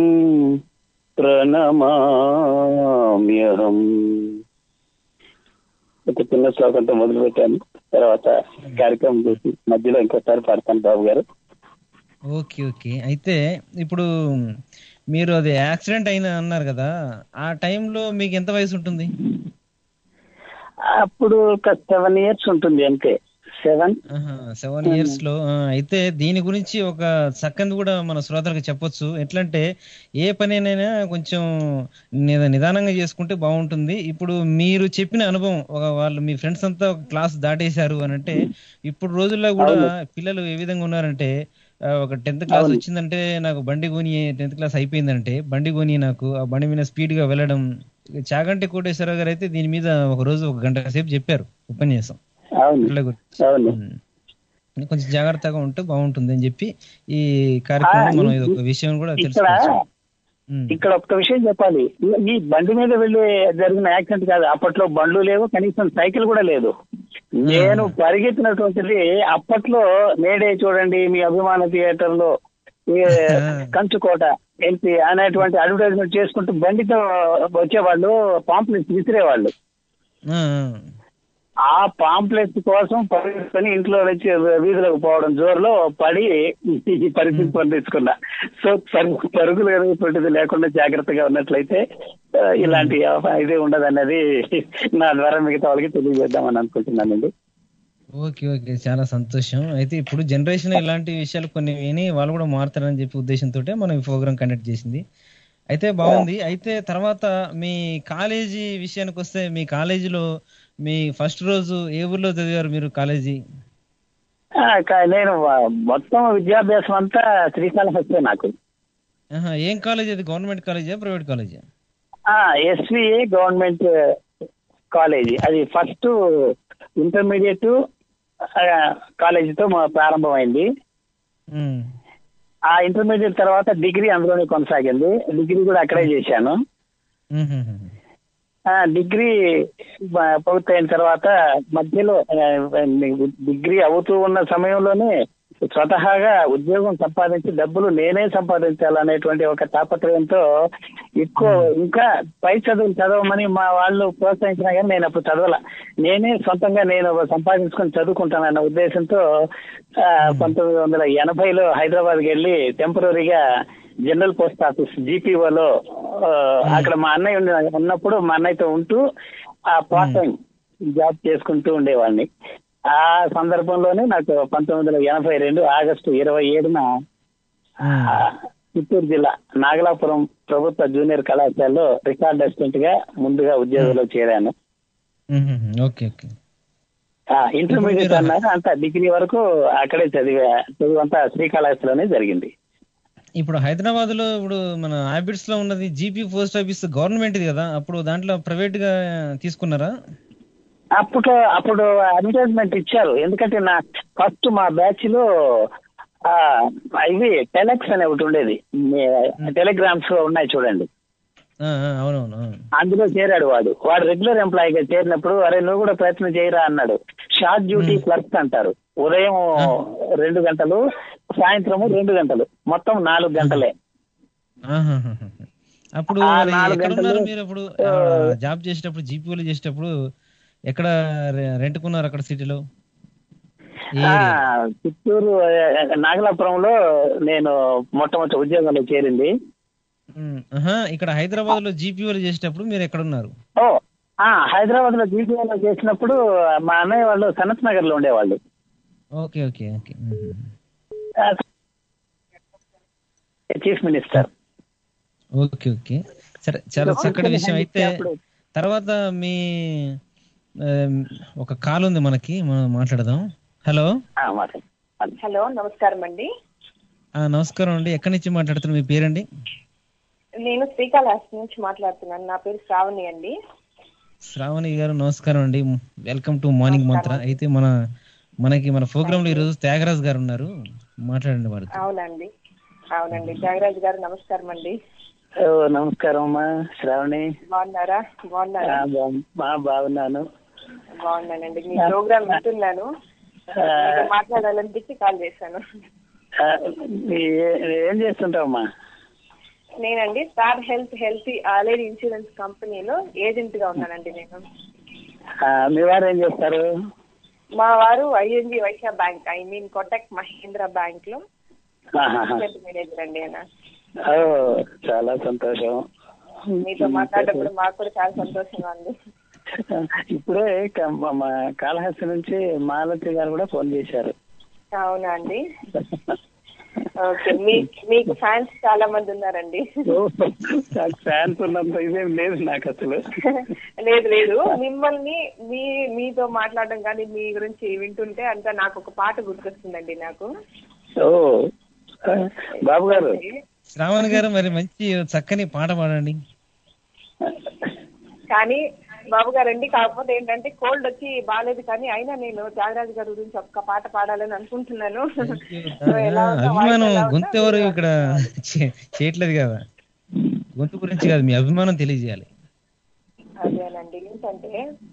ప్రణమామ్యహం. ఒక చిన్న శ్లోకంతో మొదలు పెట్టాను, తర్వాత కార్యక్రమం చేసి మధ్యలో ఇంకోసారి పాడతాను బాబు గారు. Okay okay. అయితే ఇప్పుడు మీరు అది యాక్సిడెంట్ అయిన అన్నారు కదా, ఆ టైంలో మీకు ఎంత వయసు ఉంటుంది? అప్పుడు ఒక సెవెన్ ఇయర్స్ ఉంటుంది అంతే. సెవెన్ సెవెన్ ఇయర్స్ లో ఆ, అయితే దీని గురించి ఒక చక్కని కూడా మన శ్రోతలకు చెప్పొచ్చు. ఎట్లంటే ఏ పనినైనా కొంచెం నిద- నిదానంగా చేసుకుంటే బాగుంటుంది. ఇప్పుడు మీరు చెప్పిన అనుభవం ఒక వాళ్ళు మీ ఫ్రెండ్స్ అంతా ఒక క్లాస్ దాటేశారు అని అంటే ఇప్పుడు రోజుల్లో కూడా అవును. పిల్లలు ఏ విధంగా ఉన్నారంటే ఆ, ఒక టెన్త్ క్లాస్ అవును. వచ్చిందంటే నాకు బండి కొని, టెన్త్ క్లాస్ అయిపోయిందంటే బండి కొని, నాకు ఆ బండి మీద స్పీడ్ గా వెళ్ళడం. చాగంటి కోటేశ్వరరావు గారు అయితే దీని మీద ఒక రోజు ఒక గంట సేపు చెప్పారు ఉపన్యాసం అవును. పిల్లల గురించి. అవును. ఉమ్. కొంచెం జాగ్రత్తగా ఉంటే బాగుంటుంది అని చెప్పి ఈ కార్యక్రమంలో మనం ఇది ఒక విషయం కూడా ఇక్కడ తెలుసుకోవచ్చు. ఉమ్. ఇక్కడ ఒక్క విషయం చెప్పాలి. ఈ బండి మీద వెళ్ళి జరిగిన యాక్సిడెంట్ కాదు. అప్పట్లో బండ్లు లేవు, కనీసం సైకిల్ కూడా లేదు. నేను పరిగెత్తినటువంటిది అప్పట్లో నేడే చూడండి మీ అభిమాన థియేటర్ లో ఈ కంచుకోట ఎల్పి అనేటువంటి అడ్వర్టైజ్మెంట్ చేసుకుంటూ బండితో వచ్చేవాళ్ళు, పాంప్లెట్స్ విసిరేవాళ్ళు. ఆ, ఆ పాంప్లెట్స్ కోసం పరిగెత్తుకొని ఇంట్లో వచ్చి వీధిలోకి పోవడం జోరులో పడి ఈ పరిస్థితి పండించుకున్నా. సో పరుగు పరుగులు అనేటువంటిది లేకుండా జాగ్రత్తగా ఉన్నట్లయితే ఆ, ఇలాంటి ఇది ఉండదు అన్నది నా ద్వారా మిగతా వాళ్ళకి తెలియజేద్దామని అనుకుంటున్నానండి. ఓకే ఓకే చాలా సంతోషం. అయితే ఇప్పుడు జనరేషన్ ఇలాంటి విషయాలు కొన్ని విని వాళ్ళు కూడా మారుతారని చెప్పి ఉద్దేశంతో మనం ఈ ప్రోగ్రామ్ కండక్ట్ చేసింది. అయితే బాగుంది. అయితే తర్వాత మీ కాలేజీ విషయానికి వస్తే మీ కాలేజీలో మీ ఫస్ట్ రోజు ఏ ఊర్లో చదివారు మీరు కాలేజీ? ఆ, కా- నేను వ- మొత్తం విద్యాభ్యాసం అంతా శ్రీకాళహస్తి నాకు. ఆహా, ఏం కాలేజ్ అది? గవర్నమెంట్ కాలేజా ప్రైవేట్ కాలేజా? SVA government college. అది ఫస్ట్ ఇంటర్మీడియట్ కాలేజీతో మా- ప్రారంభమైంది. ఉమ్. ఆ ఇంటర్మీడియట్ తర్వాత డిగ్రీ అందులోనే కొనసాగింది. డిగ్రీ కూడా అక్కడే చేశాను. ఉహుహు. ఆ డిగ్రీ బ- పూర్తయిన తర్వాత మధ్యలో ఆ, డిగ్రీ అవుతూ ఉన్న సమయంలోనే స్వతహాగా ఉద్యోగం సంపాదించి డబ్బులు నేనే సంపాదించాలనేటువంటి ఒక తాపత్రయంతో ఎక్కువ ఇంకా పై చదువులు చదవమని మా వాళ్ళు ప్రోత్సహించినా కానీ నేను అప్పుడు చదవాల. నేనే సొంతంగా నేను సంపాదించుకొని చదువుకుంటానన్న ఉద్దేశంతో ఆ, పంతొమ్మిది వందల ఎనభైలో హైదరాబాద్కి వెళ్ళి టెంపరీగా జనరల్ పోస్ట్ ఆఫీస్ జీపీఓలో అక్కడ మా అన్నయ్య ఉండి- ఉన్నప్పుడు మా అన్నయ్యతో ఉంటూ ఆ పార్ట్ టైం జాబ్ చేసుకుంటూ ఉండేవాడిని. ఆ సందర్భంలోనే నాకు పంతొమ్మిది వందల ఎనభై రెండు ఆగస్టు ఇరవై ఏడున ఆ, చిత్తూరు జిల్లా నాగలాపురం ప్రభుత్వ జూనియర్ కళాశాలలో రికార్డ్ అసిస్టెంట్ గా ముందుగా ఉద్యోగంలో చేరాను. ఉహుహు. Okay okay. ఆ, ఇంటర్మీడియట్ అన్నాక అంతా డిగ్రీ వరకు అక్కడే చదివా. చదువు అంతా శ్రీకాళహస్తిలోనే జరిగింది. ఇప్పుడు హైదరాబాద్ లో ఇప్పుడు మన హ్యాబిట్స్ లో ఉన్నది జీపీ పోస్ట్ ఆఫీస్ గవర్నమెంట్ కదా, అప్పుడు దాంట్లో ప్రైవేట్ గా తీసుకున్నారా? అప్పుడు అప్పుడు అడ్వర్టైజ్మెంట్ ఇచ్చారు. ఎందుకంటే నా ఫస్ట్ మా బ్యాచ్ లో ఆ, ఇవి టెలెక్స్ అనే ఒకటి ఉండేది. టెలిగ్రామ్స్ లో ఉన్నాయి చూడండి. ఆ, ఆ, అవునవును. ఆ. అందులో చేరాడు వాడు. వాడు రెగ్యులర్ ఎంప్లాయీగా చేరినప్పుడు అరే నువ్వు కూడా ప్రయత్నం చేయరా అన్నాడు. షార్ట్ డ్యూటీ క్లర్క్ అంటారు. ఉదయం రెండు గంటలు, సాయంత్రము రెండు గంటలు, మొత్తం నాలుగు గంటలే. ఆహాహాహా. అప్పుడు ఆ మరి నాలుగు ఎక్కడ ఉన్నారు గంటలు మీరు? అప్పుడు జాబ్ చేసేటప్పుడు జీపీఓలు చేసేటప్పుడు ఎక్కడ రెంట్ కున్నారు అక్కడ సిటీలో? ఏ ఆ, ఏరియా? చిత్తూరు ఆ, నాగలాపురంలో నేను మొట్టమొదటి ఉద్యోగంలో చేరింది. ఉమ్, ఆహా, ఇక్కడ హైదరాబాద్ లో జీపీఓలు చేసేటప్పుడు మీరు ఎక్కడ ఉన్నారు? ఓ ఆ హైదరాబాద్ లో జీపీఓలో చేసినప్పుడు మా అన్నయ్య వాళ్ళు సనత్ నగర్ లో ఉండేవాళ్ళు. Okay okay okay. ఉహు. Chief minister. Okay okay. సరే, చాలా చక్కటి విషయం. అయితే తర్వాత మీ ఆ, ఒక కాల్ ఉంది మనకి, మనం మాట్లాడదాం. హలో హలో, నమస్కారం అండి. ఆ, నమస్కారం అండి. ఎక్కడి నుంచి మాట్లాడుతున్నారు? మీ పేరండి? నేను శ్రీకాళహస్తి నుంచి మాట్లాడుతున్నాను. నా పేరు శ్రావణి అండి. శ్రావణి గారు నమస్కారం అండి. వెల్కమ్ టు మార్నింగ్ మంత్ర. అయితే మన మనకి మన ప్రోగ్రామ్ లో ఈరోజు త్యాగరాజ్ గారు ఉన్నారు, మాట్లాడండి వారు. అవునండి అవునండి త్యాగరాజ్ గారు నమస్కారం అండి. ఓ నమస్కారం అమ్మా శ్రావణి. బాగున్నారా? బాగున్నారా? ఆ, బాగు- ఆ, బాగున్నాను. బాగున్నానండి. మీ ప్రోగ్రామ్ వింటున్నాను, మీతో మాట్లాడాలనిపించి కాల్ చేశాను. ఆ, ఏ- ఏం చేస్తుంటావమ్మా? నేనండి star health healthy allied insurance కంపెనీలో ఏజెంట్ గా ఉన్నానండి నేను. ఆ, మీ వారు ఏం చేస్తారు? మా వారు ING Vysya bank, I mean Kotak Mahindra bank లో ఆహాహా. మేనేజర్ అండి ఆయన. ఓ చాలా సంతోషం. మీతో మాట్లాడేటప్పుడు మాకు కూడా చాలా సంతోషంగా ఉంది. ఇప్పుడే క- మా కాళహస్తి నుంచి మాలతి గారు కూడా ఫోన్ చేశారు. అవునా అండి? ఓకే, మీ మీకు ఫ్యాన్స్ చాలా మంది ఉన్నారండి. నాకు ఫ్యాన్స్ ఉన్నంత ఇదేం లేదు నాకు అసలు. లేదు లేదు, మిమ్మల్ని మీ మీతో మాట్లాడడం కానీ మీ గురించి వింటుంటే అంతా నాకు ఒక పాట గుర్తొస్తుందండి నాకు. ఓ బాబు గారు, శ్రావణ్ గారు మరి మంచి చక్కని పాట పాడండి. కానీ బాబు గారండి, కాకపోతే ఏంటంటే కోల్డ్ వచ్చి బాగాలేదు, కానీ అయినా నేను త్యాగరాజు గారి గురించి ఒక్క పాట పాడాలని అనుకుంటున్నాను. ఎలా ఉందో, వాయిస్ అభిమానం ఎలా ఉందో గొంతు ఎవరు ఇక్కడ చే- చేయట్లేదు కదా, గొంతు గురించి కాదు, మీ అభిమానం తెలియజేయాలి. అదేనండి. ఏంటంటే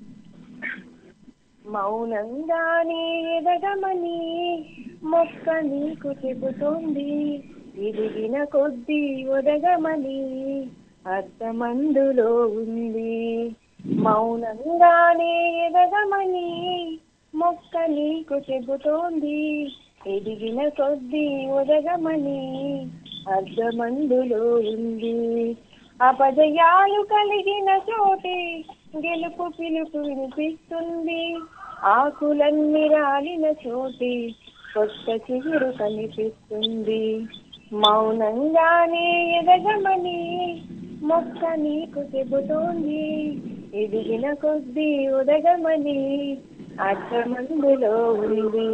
మౌనంగానే ఎదగమని మొక్క నీకు చెబుతోంది, ఎదిగిన కొద్దీ ఒదగమని అర్థమందులో ఉంది. మౌనంగానే ఎదగమని మొక్క నీకు చెబుతోంది, ఎదిగిన కొద్దీ ఒదగమని అర్థమందులో ఉంది. అపజయాలు కలిగిన చోటే గెలుపు పిలుపు వినిపిస్తుంది, ఆకులన్నీ రాలిన చోటే కొత్త చిగురు కనిపిస్తుంది. మౌనంగానే ఎదగమని మొక్క నీకు చెబుతోంది, ఎదిగిన కొద్దీ ఉదగమని అర్థమందులో ఉంది.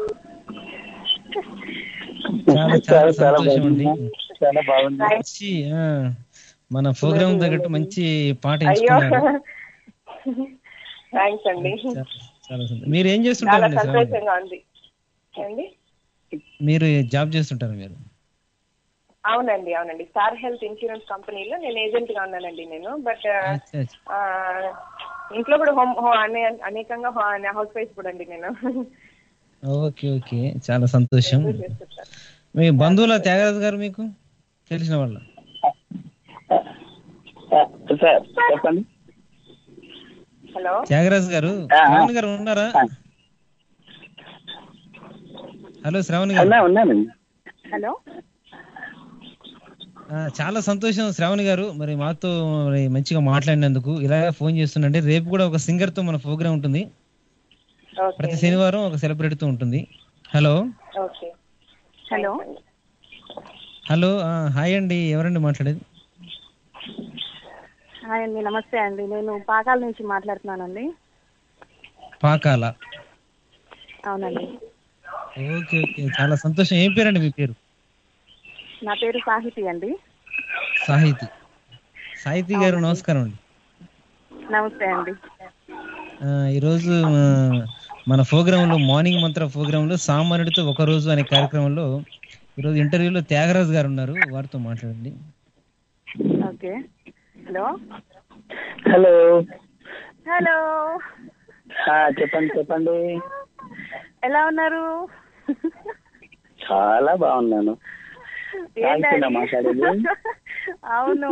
చాలా చాలా సంతోషం అండి. చాలా బాగుంది. మంచి ఆ, మన ప్రోగ్రామ్ తగ్గట్టు మంచి పాట అయ్యో, ఎంచుకున్నారు. థ్యాంక్స్ అండి. చాలా చాలా సంతోషం. మీరు ఏం చాలా చేస్తుంటారండి శ్రావణ్ గారు? సంతోషంగా ఉంది అండి. మీరు జాబ్ చేస్తుంటారు మీరు? అవునండి అవునండి స్టార్ హెల్త్ ఇన్సూరెన్స్ కంపెనీలో నేను ఏజెంట్ గా ఉన్నానండి నేను. బట్ అచ్చా, అచ్చా. ఇంట్లో కూడా హోమ్ అనే- అనేకంగా హౌస్ వైఫ్ కూడా అండి నేను. ఓకే ఓకే, చాలా సంతోషం. మీ బంధువుల త్యాగరాజు గారు మీకు తెలిసిన వాళ్ళ? సార్ చెప్పండి. హలో త్యాగరాజు గారు, ఆ, ఆ. శ్రావణ్ గారు ఉన్నారా? హలో శ్రావణ్ గారు. ఉన్నా ఉన్నానండి. హలో ఆ, చాలా సంతోషం శ్రావణ్ గారు, మరి మాతో మరి మంచిగా మాట్లాడినందుకు. ఇలాగే ఫోన్ చేస్తుండండి. రేపు కూడా ఒక సింగర్ తో మన ప్రోగ్రామ్ ఉంటుంది. ఓకే ప్రతి శనివారం ఒక సెలబ్రిటీ తో ఉంటుంది. హలో ఓకే హలో హలో ఆ, హాయ్ అండి, ఎవరండి మాట్లాడేది? హాయ్ అండి, నమస్తే అండి. నేను పాకాల నుంచి మాట్లాడుతున్నానండి. పాకాల. అవునండి. ఓకే ఓకే, చాలా సంతోషం. ఏం పేరండి మీ పేరు? నా పేరు సాహితి అండి. సాహితి. సాహితి గారు నమస్కారం అండి. నమస్తే అండి. ఆ, ఈరోజు ఆ, మన ప్రోగ్రాంలో మార్నింగ్ మంత్ర ప్రోగ్రాంలో సామాన్యుడితో ఒక రోజు అనే కార్యక్రమంలో ఈరోజు ఇంటర్వ్యూలో త్యాగరాజు గారు ఉన్నారు, వారితో మాట్లాడండి. ఓకే. హలో హలో హలో ఆ, చెప్పండి చెప్పండి. ఎలా ఉన్నారు? చాలా బాగున్నాను. ఏంటండి? థాంక్స్ మాట్లాడేది. అవును.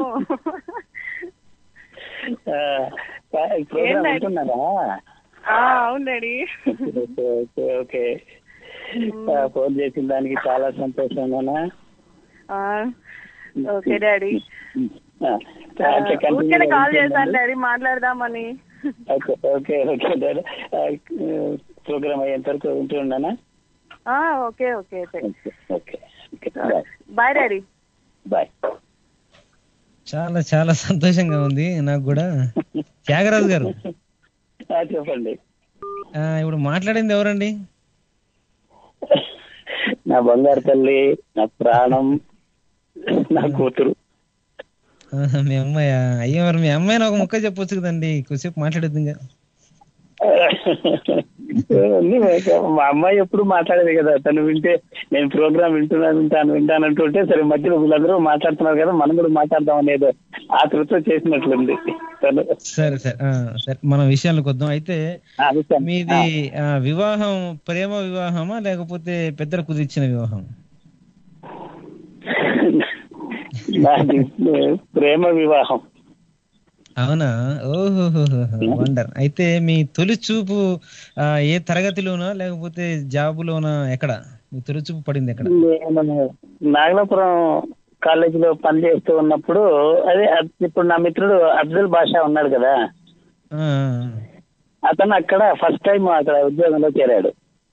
ఆ, ప్రోగ్రామ్ ఏంటండి? వింటున్నారా? ఆ, అవును డాడీ. Okay okay okay. ఆ, ఫోన్ చేసిన దానికి చాలా సంతోషంగా. ఆ, ఓకే డాడీ. ఓకే ఊరికే కాల్ చేశాను డాడీ, మాట్లాడదామని. Okay okay okay daddy. Program అయ్యేంత వరకు వింటూ ఉన్నానా? ఆ, okay okay okay. Okay okay bye. Bye daddy. Bye. చాలా చాలా సంతోషంగా ఉంది నాకు కూడా. త్యాగరాజు గారు, ఆ, చెప్పండి. ఆ, ఇప్పుడు మాట్లాడింది ఎవరండి? నా బంగారు తల్లి, నా ప్రాణం, నా కూతురు. ఆహా, మీ అమ్మాయా? అయ్యో, మరి మీ అమ్మాయిని ఒక ముక్క చెప్పొచ్చు కదండి, కొద్దిసేపు మాట్లాడేది. ఇంకా మా అమ్మాయి ఎప్పుడు మాట్లాడేది కదా, తను వింటే నేను ప్రోగ్రామ్ వింటున్నాను వింటాను వింటాను అంటుంటే సరే మధ్యలో వీళ్ళందరూ మాట్లాడుతున్నారు కదా మనం కూడా మాట్లాడదాం అనేది ఆతృతో చేసినట్లుంది తను. సరే సరే ఆ, సరే మన విషయాలకు వద్దాం. అయితే ఆ, విషయం. మీది ఆ, వివాహం ప్రేమ వివాహమా లేకపోతే పెద్దలు కుదిర్చిన వివాహం? నాది ప్రేమ వివాహం. అవునా? ఓహో, వండర్. అయితే మీ తొలి చూపు ఆ, ఏ తరగతిలోనా లేకపోతే జాబులోనా? ఎక్కడ మీ తొలి చూపు పడింది ఎక్కడ? నేను నాగలాపురం కాలేజీలో పనిచేస్తూ ఉన్నప్పుడు, అదే అద్- ఇప్పుడు నా మిత్రుడు అఫ్జల్ బాషా ఉన్నాడు కదా, అతను అక్కడ ఫస్ట్ టైం అక్కడ ఉద్యోగంలో చేరాడు.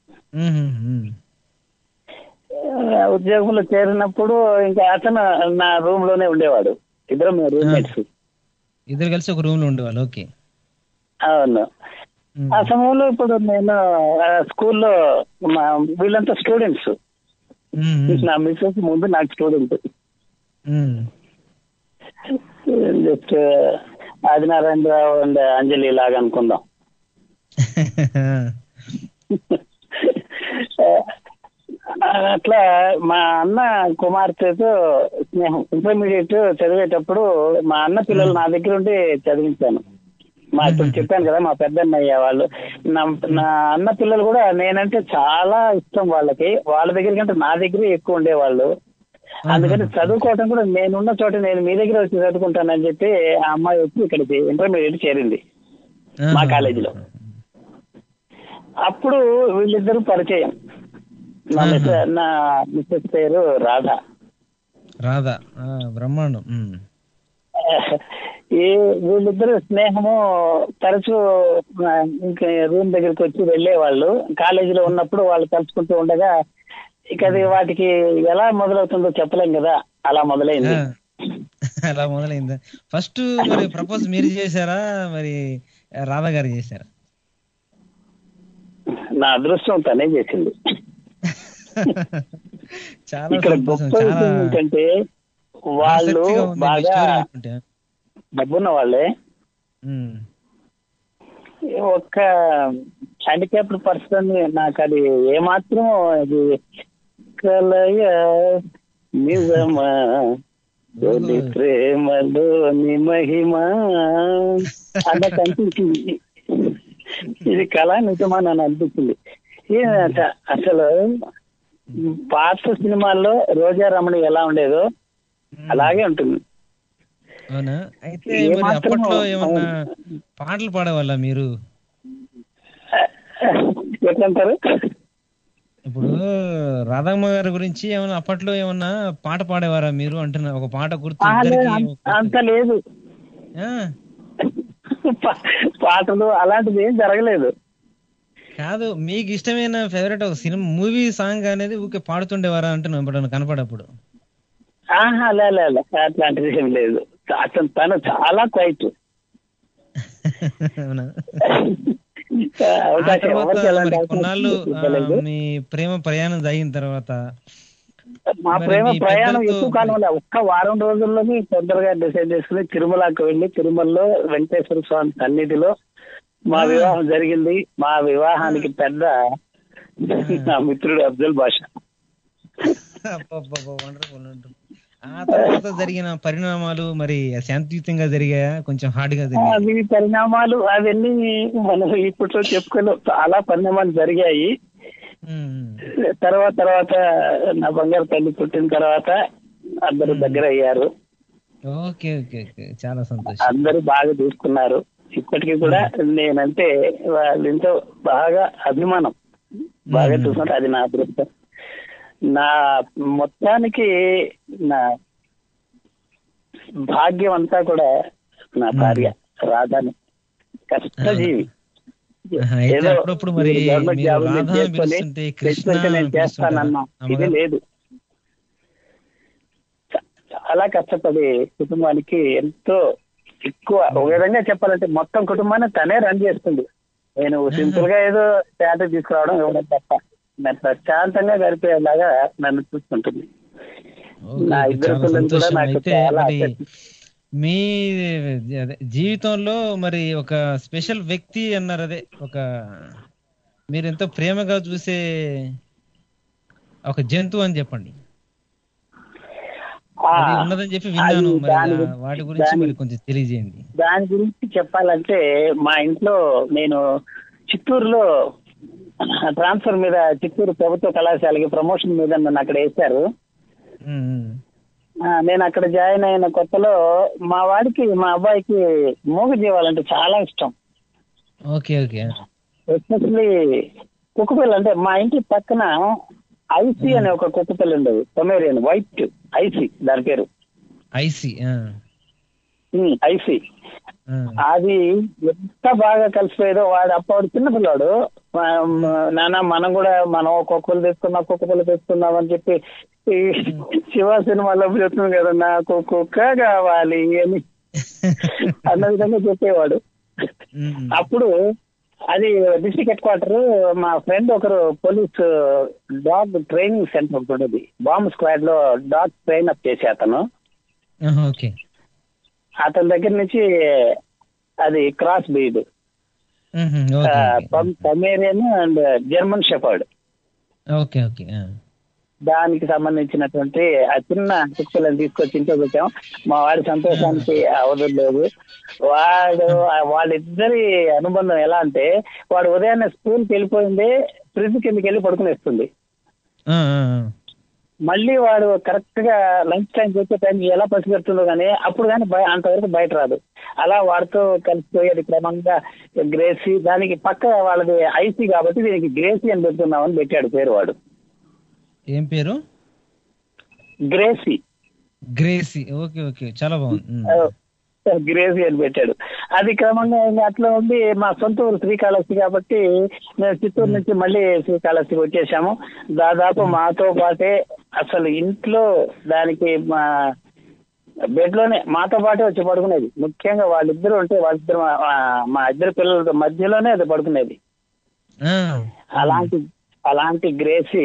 ఉద్యోగంలో చేరినప్పుడు ఇంకా అతను నా రూమ్ లోనే ఉండేవాడు. ఇద్దరు మేము రూమ్మేట్స్. ఇద్దరు కలిసి ఒక రూమ్ లో ఉండేవాళ్ళు. ఓకే. అవును. ఆ సమయంలో ఇప్పుడు నేను స్కూల్లో మా వీళ్ళంతా స్టూడెంట్స్. నా మిస్సెస్ ముందు నాకు student. Just Adinarayana Rao and Anjali లాగా అనుకుందాం. అట్లా మా అన్న కుమార్తెతో స్నేహం. ఇంటర్మీడియట్ చదివేటప్పుడు మా అన్న పిల్లలు నా దగ్గర ఉండి చదివించాను. మా ఇప్పుడు చెప్పాను కదా మా పెద్దన్నయ్య వాళ్ళు. నా నా అన్న పిల్లలు కూడా నేనంటే చాలా ఇష్టం వాళ్ళకి. వాళ్ళ దగ్గర కంటే నా దగ్గరే ఎక్కువ ఉండేవాళ్ళు. అందుకని చదువుకోవటం కూడా నేనున్న చోట నేను మీ దగ్గర వచ్చి చదువుకుంటానని చెప్పి ఆ అమ్మాయి వచ్చి ఇక్కడికి ఇంటర్మీడియట్ చేరింది మా కాలేజీలో. అప్పుడు వీళ్ళిద్దరూ పరిచయం. నా మిస్సెస్ నా మిస్సెస్ పేరు రాధా. రాధా బ్రహ్మాండం. ఈ వీళ్ళిద్దరు స్నేహము తరచూ ఇంకా రూమ్ దగ్గరికి వచ్చి వెళ్ళేవాళ్ళు. కాలేజీలో ఉన్నప్పుడు వాళ్ళు కలుసుకుంటూ ఉండగా ఇక అది వాటికి ఎలా మొదలవుతుందో చెప్పలేం కదా, అలా మొదలైంది. అలా మొదలైందా? ఫస్ట్ మరి ప్రపోజ్ మీరు చేశారా మరి రాధా గారు చేశారా? నా అదృష్టం తనే చేసింది. ఇక్కడ గొప్ప విషయం ఏంటంటే వాళ్ళు బాగా డబ్బున్న వాళ్ళే. ఒక్క హ్యాండిక్యాప్డ్ పర్సన్ నాకు అది ఏమాత్రం అది కలయ నిజమా తొలి ప్రేమలో ని మహిమ అన్నట్టు అనిపించింది. ఇది కళ నిజమా అని అనిపించింది. అసలు పాత సినిమాల్లో రోజా రమణి ఎలా ఉండేదో అలాగే ఉంటుంది. అవునా? అయితే మరి అప్పట్లో ఏమన్నా పాటలు పాడేవాళ్ళ మీరు? ఎట్లంటారు? ఇప్పుడు రాధమ్మ గారి గురించి ఏమన్నా అప్పట్లో ఏమన్నా పాట పాడేవారా మీరు అంటున్నా? ఒక పాట గుర్తు? అంత లేదు, పాటలు అలాంటిది ఏం జరగలేదు. కాదు, మీకు ఇష్టమైన ఫేవరెట్ ఒక సినిమా మూవీ సాంగ్ అనేది ఊకే పాడుతుండేవారా అంటున్నా ఇప్పుడు కనపడప్పుడు? ఆహా లే అట్లాంటిది ఏం లేదు. అతను తను చాలా క్వైట్. కొన్నాళ్ళు మీ ప్రేమ ప్రయాణం జరిగిన తర్వాత మా ప్రేమ ప్రయాణం ఎక్కువ కాలం ఒక్క వారం రోజుల్లోనే తొందరగా డిసైడ్ చేసుకుని తిరుమలకు వెళ్ళి తిరుమలలో వెంకటేశ్వర స్వామి సన్నిధిలో మా వివాహం జరిగింది. మా వివాహానికి పెద్ద నా మిత్రుడు అఫ్జల్ బాషా. ఆ తర్వాత జరిగిన పరిణామాలు మరి శాంతియుతంగా జరిగాయా, కొంచెం హార్డ్ గా జరిగాయా? అవి పరిణామాలు అవన్నీ మనం ఇప్పట్లో చెప్పుకోలేం. చాలా పరిణామాలు జరిగాయి. తర్వాత తర్వాత నా బంగారు తల్లి పుట్టిన తర్వాత అందరూ దగ్గర అయ్యారు. ఓకే ఓకే ఓకే, చాలా సంతోషం. అందరూ బాగా చూసుకున్నారు. ఇప్పటికీ కూడా నేనంటే వాళ్ళంతో బాగా అభిమానం, బాగా చూసుకుంటే అది నా అదృష్టం. నా మొత్తానికి నా భాగ్యం అంతా కూడా నా భార్య రాధాని. కష్టజీవి. ఏదో గవర్నమెంట్ జాబ్ చేసుకొని నేను చేస్తానన్నా ఇది లేదు. చాలా కష్టపడి కుటుంబానికి ఎంతో ఎక్కువ, ఒక విధంగా చెప్పాలంటే మొత్తం కుటుంబాన్ని తనే రన్ చేస్తుంది. నేను సింపుల్ గా ఏదో శాంతి తీసుకురావడం ఇవ్వడం తప్ప ప్రశాంతంగా గడిపేలాగా నన్ను చూసుకుంటుంది. నా ఇద్దరు పిల్లలు కూడా నాకు చాలా మీ జీవితంలో మరి ఒక స్పెషల్ వ్యక్తి అన్నారు, అదే ఒక మీరు ఎంతో ప్రేమగా చూసే ఒక జంతువు అని చెప్పండి. ఉన్నదని చెప్పి విన్నాను, వాటి గురించి మరి కొంచెం తెలియజేయండి. దాని గురించి చెప్పాలంటే మా ఇంట్లో నేను చిత్తూరులో ట్రాన్స్ఫర్ మీద చిత్తూరు ప్రభుత్వ కళాశాలకి ప్రమోషన్ మీద నన్ను అక్కడ వేశారు. నేను అక్కడ జాయిన్ అయిన కొత్తలో మా వాడికి మా అబ్బాయికి మూగజీవాలంటే చాలా ఇష్టం. Okay okay. ఎస్పెషల్లీ కుక్కపిల్ల అంటే మా ఇంటి పక్కన ఐసీ అనే ఒక కుక్కపిల్ల ఉండేది, పొమేరియన్ వైట్ ఐసీ దాని పేరు. Icy icy. అది ఎంత బాగా కలిసిపోయేదో. వాడు అప్పుడు చిన్నపిల్లాడు, నాన్న మనం కూడా మనం ఒక్కొక్కరు తెచ్చుకున్నాం ఒక్కొక్కరు తెచ్చుకున్నాం అని చెప్పి ఈ శివ సినిమాలో చెప్తున్నాం కదా, నాకు కుక్క కావాలి అని అన్న విధంగా చెప్పేవాడు. అప్పుడు అది డిస్ట్రిక్ట్ హెడ్ క్వార్టర్. మా ఫ్రెండ్ ఒకరు పోలీస్ డాగ్ ట్రైనింగ్ సెంటర్ ఉంటుంది, బాంబ్ స్క్వాడ్ లో డాగ్ ట్రైన్ అప్ చేసే అతను. అతని దగ్గర నుంచి అది cross breed, Pomeranian and German shepherd, దానికి సంబంధించినటువంటి ఆ చిన్న కుక్కలను తీసుకొచ్చి ఇంట్లో పెట్టాం. మా వాడి సంతోషానికి అవధులు లేదు. వాడు వాళ్ళిద్దరి అనుబంధం ఎలా అంటే, వాడు ఉదయాన్నే స్కూల్కి వెళ్ళిపోయింది ఫ్రిడ్జ్ కిందకి వెళ్ళి పడుకునేస్తుంది. మళ్ళీ వాడు కరెక్ట్ గా లంచ్ టైం వచ్చే టైం ఎలా పసిగడుతుందో కానీ అప్పుడు కానీ అంతవరకు బయట రాదు. అలా వాడితో కలిసిపోయేది క్రమంగా గ్రేసీ. దానికి పక్క వాళ్ళది ఐసీ కాబట్టి దీనికి గ్రేసీ అని పెడుతున్నామని పెట్టాడు పేరు. వాడు ఏం పేరు? గ్రేసీ. గ్రేసీ, ఓకే ఓకే, చాలా బాగుంది. గ్రేసీ అని పెట్టాడు. అది క్రమంగా అట్లా ఉండి మా సొంత ఊరు శ్రీకాళహస్తి కాబట్టి మేము చిత్తూరు నుంచి మళ్ళీ శ్రీకాళహస్తికి వచ్చేసాము. దాదాపు మాతో పాటే అసలు ఇంట్లో దానికి మా బెడ్ లోనే మాతో పాటే వచ్చి పడుకునేది. ముఖ్యంగా వాళ్ళిద్దరు ఉంటే వాళ్ళిద్దరు మా ఇద్దరు పిల్లల మధ్యలోనే అది పడుకునేది. అలాంటి అలాంటి గ్రేసీ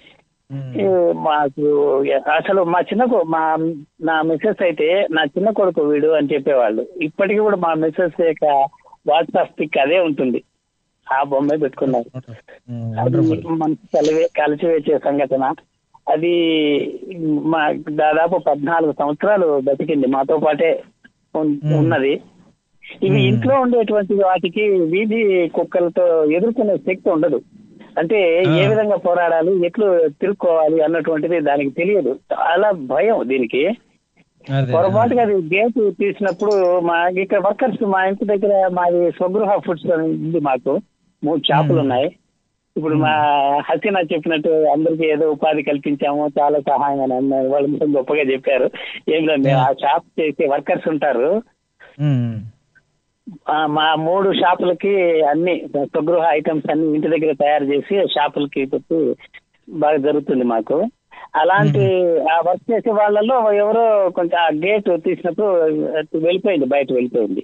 మాకు అసలు మా చిన్న మా నా మిస్సెస్ అయితే నా చిన్న కొడుకు వీడు అని చెప్పేవాళ్ళు. ఇప్పటికీ కూడా మా మిస్సెస్ యొక్క వాట్సాప్ పిక్ అదే ఉంటుంది, ఆ బొమ్మే పెట్టుకున్నారు. అది మనసు కలివే కలిసివేసే సంఘటన. అది మా దాదాపు పద్నాలుగు సంవత్సరాలు బతికింది, మాతో పాటే ఉన్నది. ఇవి ఇంట్లో ఉండేటువంటి వాటికి వీధి కుక్కలతో ఎదుర్కొనే శక్తి ఉండదు. అంటే ఏ విధంగా పోరాడాలి, ఎట్లు తిరుక్కోవాలి అన్నటువంటిది దానికి తెలియదు. చాలా భయం దీనికి. పొరపాటుగా అది గేట్ తీసినప్పుడు మా ఇక్కడ వర్కర్స్, మా ఇంటి దగ్గర మాది స్వగృహ ఫుడ్స్ ఉంది, మాకు మూడు షాపులు ఉన్నాయి. ఇప్పుడు మా హసీనా చెప్పినట్టు అందరికి ఏదో ఉపాధి కల్పించాము, చాలా సహాయం అని అన్నారు. వాళ్ళు గొప్పగా చెప్పారు. ఏం లేదు, ఆ షాప్ చేసే వర్కర్స్ ఉంటారు. మా మూడు షాపులకి అన్ని స్వగృహ ఐటమ్స్ అన్ని ఇంటి దగ్గర తయారు చేసి షాపులకి పెట్టి బాగా జరుగుతుంది మాకు. అలాంటి ఆ వర్క్ చేసే వాళ్ళలో ఎవరో కొంచెం ఆ గేట్ తీసినప్పుడు వెళ్ళిపోయింది, బయట వెళ్ళిపోయింది.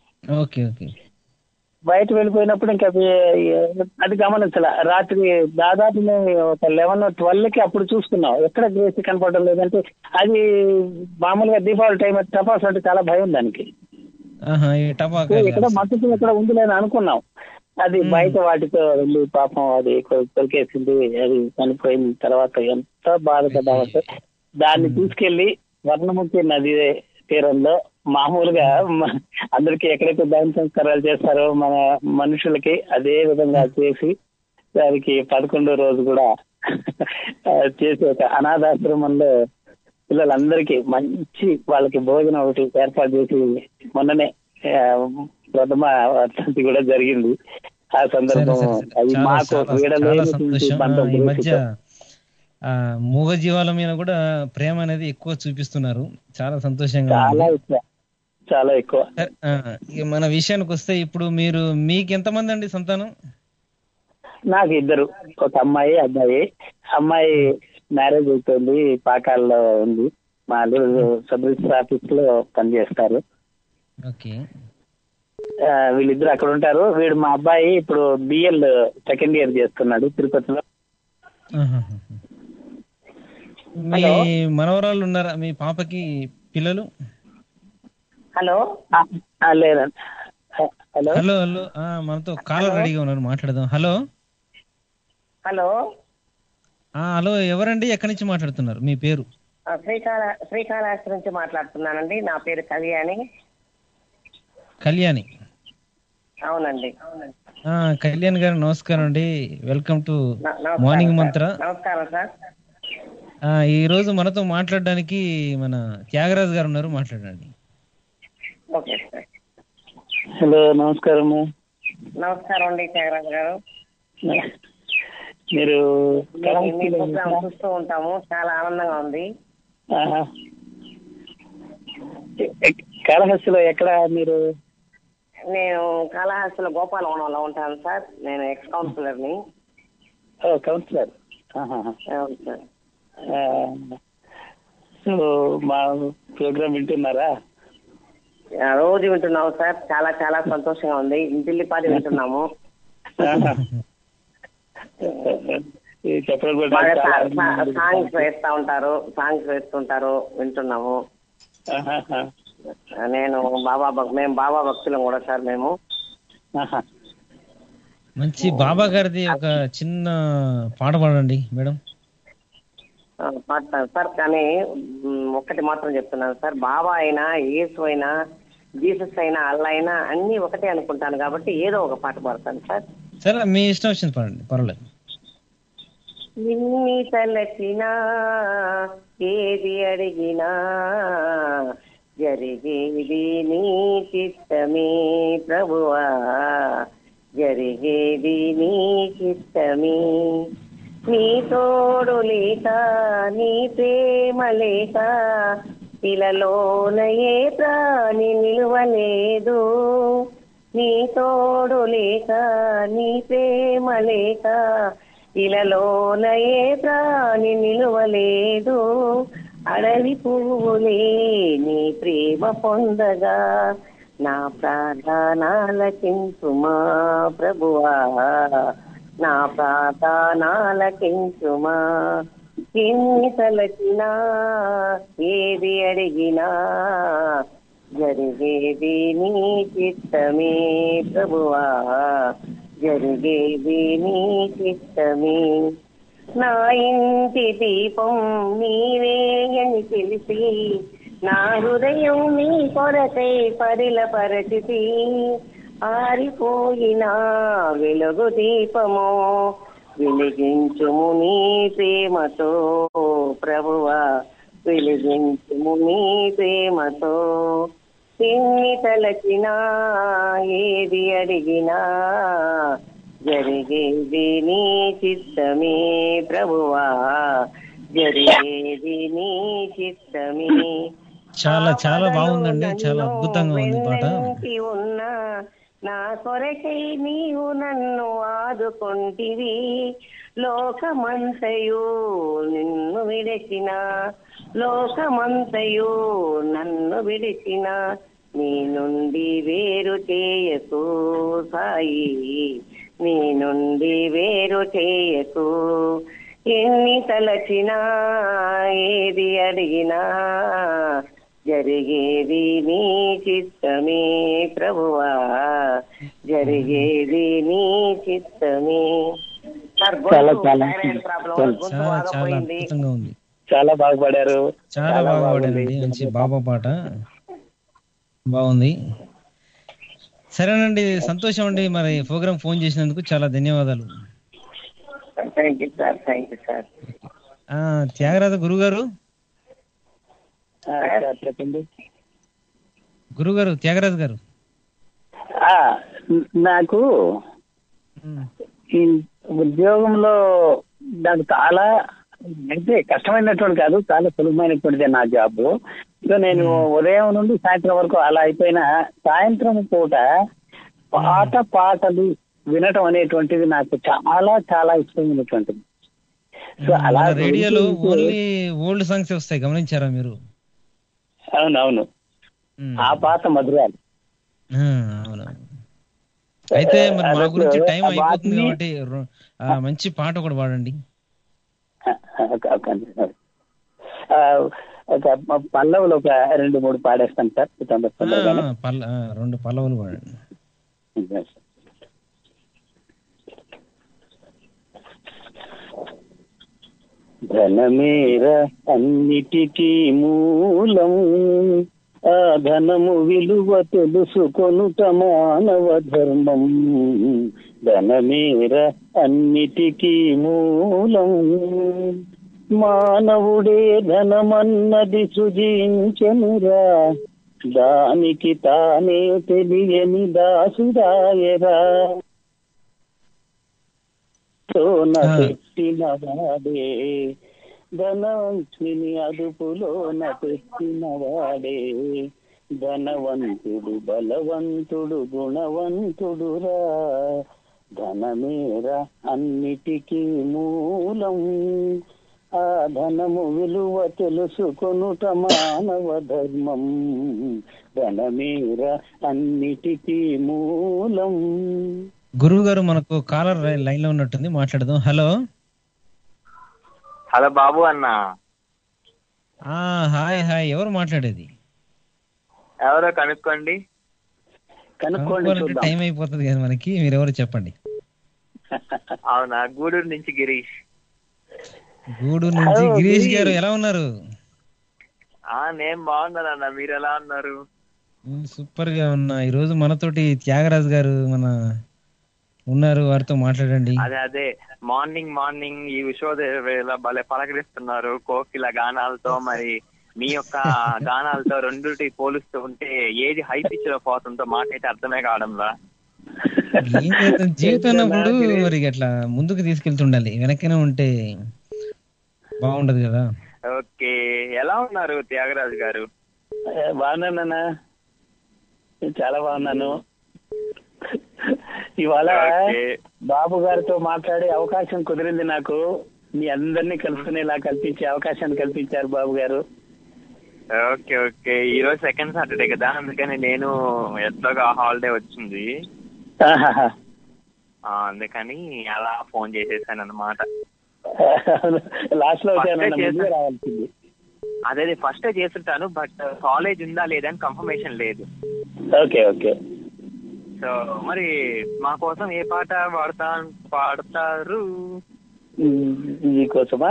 బయట వెళ్ళిపోయినప్పుడు ఇంకా అది గమనించాల. రాత్రి దాదాపు మేము ఒక లెవెన్ ట్వెల్వ్ కి అప్పుడు చూసుకున్నాం, ఎక్కడ గ్రేసీ కనపడడం లేదంటే అది మామూలుగా దీపావళి టైం టపాస్ అంటే చాలా భయం దానికి. ఎక్కడ మద్దతు ఎక్కడ ఉంది లేని అనుకున్నాం. అది బయట వాటితో వెళ్ళి పాపం అది తొలికేసింది, అది చనిపోయిన తర్వాత ఎంత బాధపడ్డామంటే దాన్ని తీసుకెళ్లి వర్ణముఖి నది తీరంలో మామూలుగా అందరికి ఎక్కడైతే దహన సంస్కారాలు చేస్తారో మన మనుషులకి అదే విధంగా చేసి దానికి పదకొండో రోజు కూడా చేసి ఒక అనాథాశ్రమంలో పిల్లలందరికీ మంచి వాళ్ళకి భోజనం ఒకటి ఏర్పాటు చేసి మొన్ననే ప్రథమ వర్ధంతి కూడా జరిగింది. ఆ సందర్భం అది మాకు ఈ మధ్య మూగ జీవాల మీద కూడా ప్రేమ అనేది ఎక్కువ చూపిస్తున్నారు, చాలా సంతోషంగా. చాలా ఎక్కువ చాలా ఎక్కువ. మన విషయానికి వస్తే ఇప్పుడు మీరు మీకు ఎంతమంది అండి సంతానం? నాకు ఇద్దరు, ఒక అమ్మాయి అబ్బాయి. అమ్మాయి మ్యారేజ్ అవుతుంది, పాకాల్లో ఉంది, మా అల్లుడు సబ్ రిజిస్టర్ ఆఫీస్ లో పనిచేస్తారు. వీళ్ళిద్దరు అక్కడ ఉంటారు. వీడు మా అబ్బాయి ఇప్పుడు బిఎల్ సెకండ్ ఇయర్ చేస్తున్నాడు తిరుపతిలో. మీ మనవరాళ్ళు ఉన్నారా మీ పాపకి పిల్లలు? హలో లేదండి. హలో హలో హలో మనతో కాలర్ రెడీగా ఉన్నారు, మాట్లాడదాం. హలో హలో హలో ఎవరండి, ఎక్కడి నుంచి మాట్లాడుతున్నారు? మీ పేరు? శ్రీకాళ శ్రీకాళహస్తి నుంచి మాట్లాడుతున్నానండి. నా పేరు కళ్యాణి. కళ్యాణి? అవునండి. కళ్యాణ్ గారు నమస్కారం అండి, వెల్కమ్ టు మార్నింగ్ మంత్ర. నమస్కారం సార్. ఈ రోజు మనతో మాట్లాడడానికి మన త్యాగరాజు గారు ఉన్నారు, మాట్లాడండి. Okay sir. హలో నమస్కారము. నమస్కారం అండి త్యాగరాజు గారు. మీరు చూస్తూ ఉంటాము, చాలా ఆనందంగా ఉంది. కాళహస్తిలో ఎక్కడ మీరు? నేను కాళహస్తిలో గోపాలవనంలో ఉంటాను సార్. నేను ఎక్స్ కౌన్సిలర్ని. ఓ కౌన్సిలర్. అవును సార్. సో మా ప్రోగ్రామ్ వింటున్నారా? రోజు వింటున్నాము సార్. చాలా చాలా సంతోషంగా ఉంది. ఇంటిల్లిపాది వింటున్నాము. సాంగ్స్ వేస్తా ఉంటారు, సాంగ్స్ వేస్తుంటారు, వింటున్నాము. నేను బాబా భక్ మేము బాబా భక్తులం కూడా సార్. మేము మంచి బాబా గారిది ఒక చిన్న పాట పాడండి మేడం. పాడతాను సార్, కానీ ఒక్కటి మాత్రం చెప్తున్నాను సార్. బాబా అయినా, యేసు అయినా, జీసస్ అయినా, అల్లా అయినా అన్ని ఒకటే అనుకుంటాను కాబట్టి ఏదో ఒక పాట పాడతాను సార్. సరే, మీ ఇష్టం వచ్చింది పాడండి, పర్వాలేదు. నిన్ని తలచినా ఏది అడిగినా జరిగేది నీ చిత్తమే ప్రభువా, జరిగేది నీ చిత్తమే. నీ తోడు లేక, నీ ప్రేమ లేక ఇలలోన ఏ ప్రాణి నిలువలేదు. నీ తోడు లేక, నీ ప్రేమ లేక ఇలలోన ఏ ప్రాణి నిలువలేదు. అడవి పువ్వులే నీ ప్రేమ పొందగా నా ప్రార్థనాలకించుమా ప్రభువా, నా ప్రార్థనాలకించుమా. ఎన్ని తలచినా ఏది అడిగినా జరిగేది నీ చిత్తమే ప్రభువా, జరిగేది నీ చిత్తమే. నా ఇంటి దీపం నీవే అని తెలిసి నా హృదయం నీ కొరకై పరిలపరచితి. ఆరిపోయిన వెలుగు దీపము వెలిగించుము నీ ప్రేమతో ప్రభువా, వెలిగించుము నీ ప్రేమతో. ఎన్ని తలచినా ఏది అడిగినా జరిగేది నీ చిత్తమే ప్రభువా, జరిగేది నీ చిత్తమే. చాలా చాలా బాగుందండి, చాలా అద్భుతంగా ఉంది పాట. ఉన్నా నా కొరకై నీవు నన్ను ఆదుకొంటివి. లోకమంతయు నిన్ను విడిచిన, లోకమంతయు నన్ను విడిచిన నీ నుండి వేరు చేయకు సాయి, నీ నుండి వేరు చేయకు. ఎన్ని తలచినా ఏది అడిగినా జరిగేది నీ చిత్తమే ప్రభువా, జరిగేది నీ చిత్తమే. చాలా చాలా అద్భుతంగా ఉంది. చాలా బాగా పాడారు, చాలా బాగా పాడారండి. మంచి బాబా పాట బాగుంది. సరేనండి, సంతోషం అండి. మరి ప్రోగ్రామ్ ఫోన్ చేసినందుకు చాలా ధన్యవాదాలు. Thank you sir, thank you sir. Thyagaraja గురుగారు, చెప్పండి గురుగారు, త్యాగరాజు గారు. నాకు ఈ ఉద్యోగంలో నాకు చాలా అంటే కష్టమైనటువంటి కాదు, చాలా సులభమైనటువంటిదే నా జాబ్. సో నేను ఉదయం నుండి సాయంత్రం వరకు అలా అయిపోయినా సాయంత్రం పూట పాట పాటలు వినటం అనేటువంటిది నాకు చాలా చాలా ఇష్టమైనటువంటిది. సో అలా రేడియోలో ఓన్లీ ఓల్డ్ సాంగ్స్ వస్తాయి, గమనించారా మీరు? అవునవును, ఆ పాత మధురాలు. అవును. అయితే మరి మా గురించి టైం అయిపోతుంది కాబట్టి మంచి పాట ఒకటి పాడండి. ఒక పల్లవులు ఒక రెండు మూడు పాడేస్తాను సార్. రెండు పల్లవులు పాడండి. ధనమేర అన్నిటికీ మూలం, ఆ ధనము విలువ తెలుసుకొనుట మానవ ధర్మం. ధనమేర అన్నిటికీ మూలం, మానవుడే ధనమన్నది సృజించెనురా, దానికి తానే తెలియని దాసురాయరా. సోన పెట్టిన వాడే ధనలక్ష్మిని అదుపులోన పెట్టిన వాడే, ధనవంతుడు బలవంతుడు గుణవంతుడురా, ధనమేరా అన్నిటికీ మూలం, ఆ ధనము విలువ తెలుసుకొనుట మానవ ధర్మం, ధనమేరా అన్నిటికీ మూలం. గురువు గారు మనకు కాలర్ లైన్ లో ఉన్నట్టుంది, మాట్లాడదాం. హలో హలో బాబు అన్న. హాయ్ హాయ్, ఎవరు మాట్లాడేది? ఎవరో కనుక్కోండి. కనుక్కోవాలంటే టైం అయిపోతుంది కదా మనకి, మీరు ఎవరో చెప్పండి. అవునా, గూడూరు నుంచి గిరీష్. గూడూరు నుంచి గిరీష్ గారు, ఎలా ఉన్నారు? ఆ నేను బాగున్నానన్న, మీరు ఎలా ఉన్నారు? సూపర్ గా ఉన్నా. ఈ రోజు మనతోటి త్యాగరాజు గారు మన ఉన్నారు, వారితో మాట్లాడండి. అదే అదే మార్నింగ్ మార్నింగ్ ఈ విశ్వోదయ వేళ భలే పలకరిస్తున్నారు కోకిల గానాలతో. మరి మీ యొక్క గానాలతో రెండుటి పోలుస్తూ ఉంటే ఏది హై పిచ్ లో పోతుందో మాకైతే అర్థమే కావడంలా. జీవితం అన్నప్పుడు మరి అట్లా ముందుకు తీసుకెళ్తుండాలి, వెనకనే ఉంటే బాగుండదు కదా. ఓకే, ఎలా ఉన్నారు త్యాగరాజు గారు? బాగున్నానన్నా, చాలా బాగున్నాను. ఇవాళ బాబు గారితో మాట్లాడే అవకాశం కుదిరింది నాకు. మీ అందరినీ కలుసుకునేలా కల్పించే అవకాశాన్ని కల్పించారు బాబు గారు. ఓకే ఓకే, ఈ రోజు సెకండ్ సాటర్డే కదా, అందుకని నేను ఎట్లాగా హాలిడే వచ్చింది, అందుకని అలా ఫోన్ చేసేసాను అన్నమాట. లాస్ట్ లో రావాల్సింది. అదే ఫస్ట్ చేస్తుంటాను, బట్ కాలేజ్ ఉందా లేదా అని కన్ఫర్మేషన్ లేదు. Okay okay. సో మరి మా కోసం ఏ పాట పాడతా పాడతారు? మీకోసమా?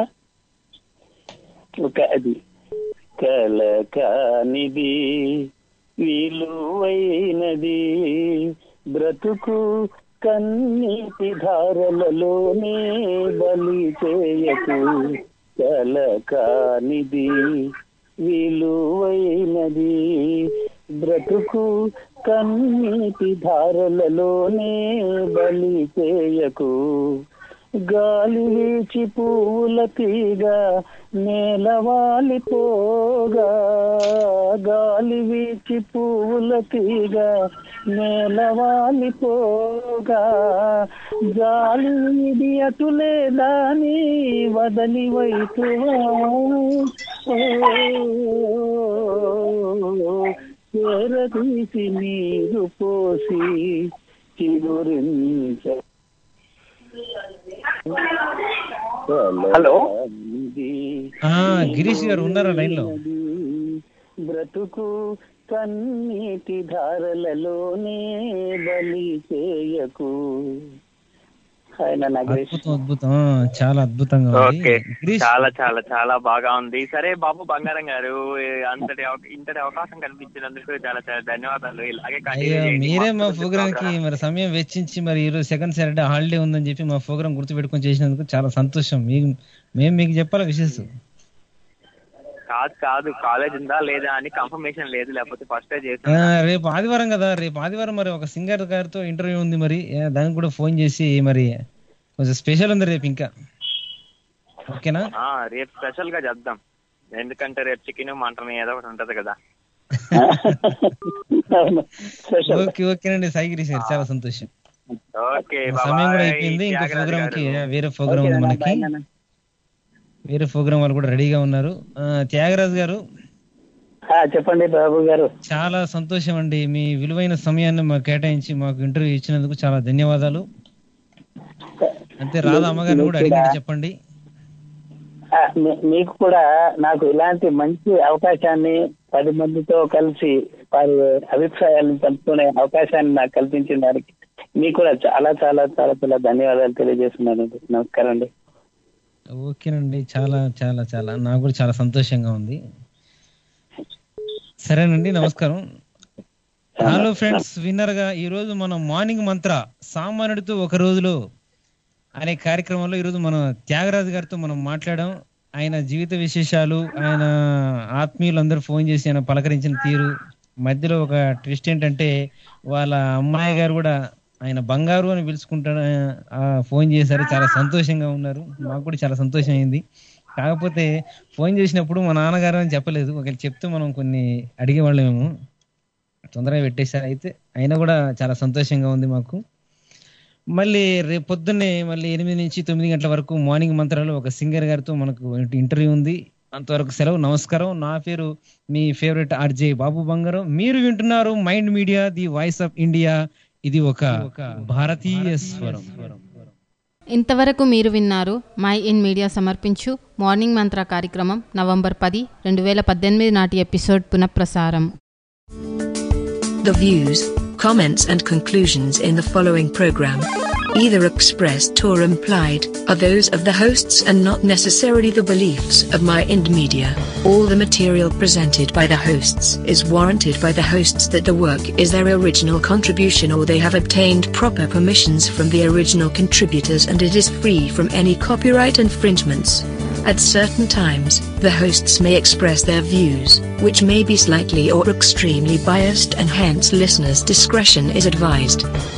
ఒక అది కలకానిది విలువైనది బ్రతుకు కన్నీటి ధారలలోనే బలి చేయకు, కలకానిది విలువైనది బ్రతుకు కన్నీటి ధారలలోనే బలి చేయకు, గాలి వీచి పువ్వుల తీగ నేలవాలిపోగా, గాలి వీచి పువ్వుల తీగ నేలవాలిపోగా, గాలి వీడి అటులే దాని వదలి వైపువా, చేరదీసి నీరు పోసి చిగురించ. హలో గిరీష్ గారు ఉన్నారా లైన్ లో? బ్రతుకు కన్నీటి ధారలలోనే బలి చేయకు. అద్భుతం అద్భుతం, చాలా అద్భుతంగా ఉంది. చాలా చాలా చాలా బాగా ఉంది. సరే బాబు బంగారం గారు, అంతటి ఇంతటి అవకాశం కల్పించినందుకు చాలా చాలా ధన్యవాదాలు. ఇలాగే మీరే మా ప్రోగ్రామ్ కి మరి సమయం వెచ్చించి మరి ఈ రోజు సెకండ్ సాటర్డే హాలిడే ఉందని చెప్పి మా ప్రోగ్రామ్ గుర్తుపెట్టుకొని చేసినందుకు చాలా సంతోషం. మీకు మేము మీకు చెప్పాలి విశేషం. కాదు కాదు కాలేజ్ ఉందా లేదా అని కన్ఫర్మేషన్ లేదు, లేకపోతే ఫస్ట్ చేసి. రేపు ఆదివారం కదా, రేపు ఆదివారం మరి ఒక సింగర్ గారితో ఇంటర్వ్యూ ఉంది, మరి దానికి కూడా ఫోన్ చేసి మరి కొంచెం స్పెషల్ ఉంది రేపు. ఇంకా ఓకేనా? రేపు స్పెషల్ గా చేద్దాం, ఎందుకంటే రేపు చికెన్ మటన్ ఏదో ఒకటి ఉంటది కదా. ఓకే ఓకేనండి సాయిగిరీష్ గారు, చాలా సంతోషం. ఓకే, సమయం కూడా అయిపోయింది. ఇంకో ప్రోగ్రామ్ కి వేరే ప్రోగ్రామ్ ఉంది మనకి, వేరే ప్రోగ్రామ్ వాళ్ళు కూడా రెడీగా ఉన్నారు. త్యాగరాజు గారు చెప్పండి బాబు గారు. చాలా సంతోషం అండి, మీ విలువైన సమయాన్ని మాకు కేటాయించి మాకు ఇంటర్వ్యూ ఇచ్చినందుకు చాలా ధన్యవాదాలు. అంతే, రాధా అమ్మగారిని కూడా అడిగినట్టు చెప్పండి. మీకు కూడా నాకు ఇలాంటి మంచి అవకాశాన్ని పది మందితో కలిసి వారి అభిప్రాయాలను పంచుకునే అవకాశాన్ని నాకు కల్పించిన వారికి మీకు కూడా చాలా చాలా చాలా చాలా ధన్యవాదాలు తెలియజేస్తున్నాను. నమస్కారం అండి. ఓకేనండి, చాలా చాలా చాలా నాకు కూడా చాలా సంతోషంగా ఉంది. సరేనండి, నమస్కారం. హలో ఫ్రెండ్స్, విన్నర్ గా ఈ రోజు మనం మార్నింగ్ మంత్ర సామాన్యుడితో ఒక రోజులో అనే కార్యక్రమంలో ఈరోజు మనం త్యాగరాజు గారితో మనం మాట్లాడాం. ఆయన జీవిత విశేషాలు, ఆయన ఆత్మీయులందరూ ఫోన్ చేసి ఆయన పలకరించిన తీరు, మధ్యలో ఒక ట్విస్ట్ ఏంటంటే వాళ్ళ అమ్మాయి గారు కూడా ఆయన బంగారు అని పిలుచుకుంటాడు, ఫోన్ చేశారు. చాలా సంతోషంగా ఉన్నారు, మాకు కూడా చాలా సంతోషం అయింది. కాకపోతే ఫోన్ చేసినప్పుడు మా నాన్నగారు అని చెప్పలేదు, ఒకవేళ చెప్తే మనం కొన్ని అడిగేవాళ్ళమేమో. తొందరగా పెట్టేశారు. అయితే అయినా కూడా చాలా సంతోషంగా ఉంది మాకు. మళ్ళీ రేపు పొద్దున్నే మళ్ళీ ఎనిమిది నుంచి తొమ్మిది గంటల వరకు మార్నింగ్ మంత్రాలు ఒక సింగర్ గారితో మనకు ఇంటర్వ్యూ ఉంది. అంతవరకు సెలవు. నమస్కారం. నా పేరు మీ ఫేవరెట్ ఆర్జే బాబు బంగారం. మీరు వింటున్నారు mind media the voice of India. ఇది ఒక భారతీయ స్వరం. ఇంతవరకు మీరు విన్నారు మై ఇన్ మీడియా సమర్పించు మార్నింగ్ మంత్ర కార్యక్రమం నవంబర్ పది రెండు వేల పద్దెనిమిది నాటి ఎపిసోడ్ పునఃప్రసారం. The views, comments and conclusions in the following program, either expressed or implied, are those of the hosts and not necessarily the beliefs of Mind Media. All the material presented by the hosts is warranted by the hosts that the work is their original contribution or they have obtained proper permissions from the original contributors and it is free from any copyright infringements. At certain times, the hosts may express their views, which may be slightly or extremely biased and hence listeners' discretion is advised.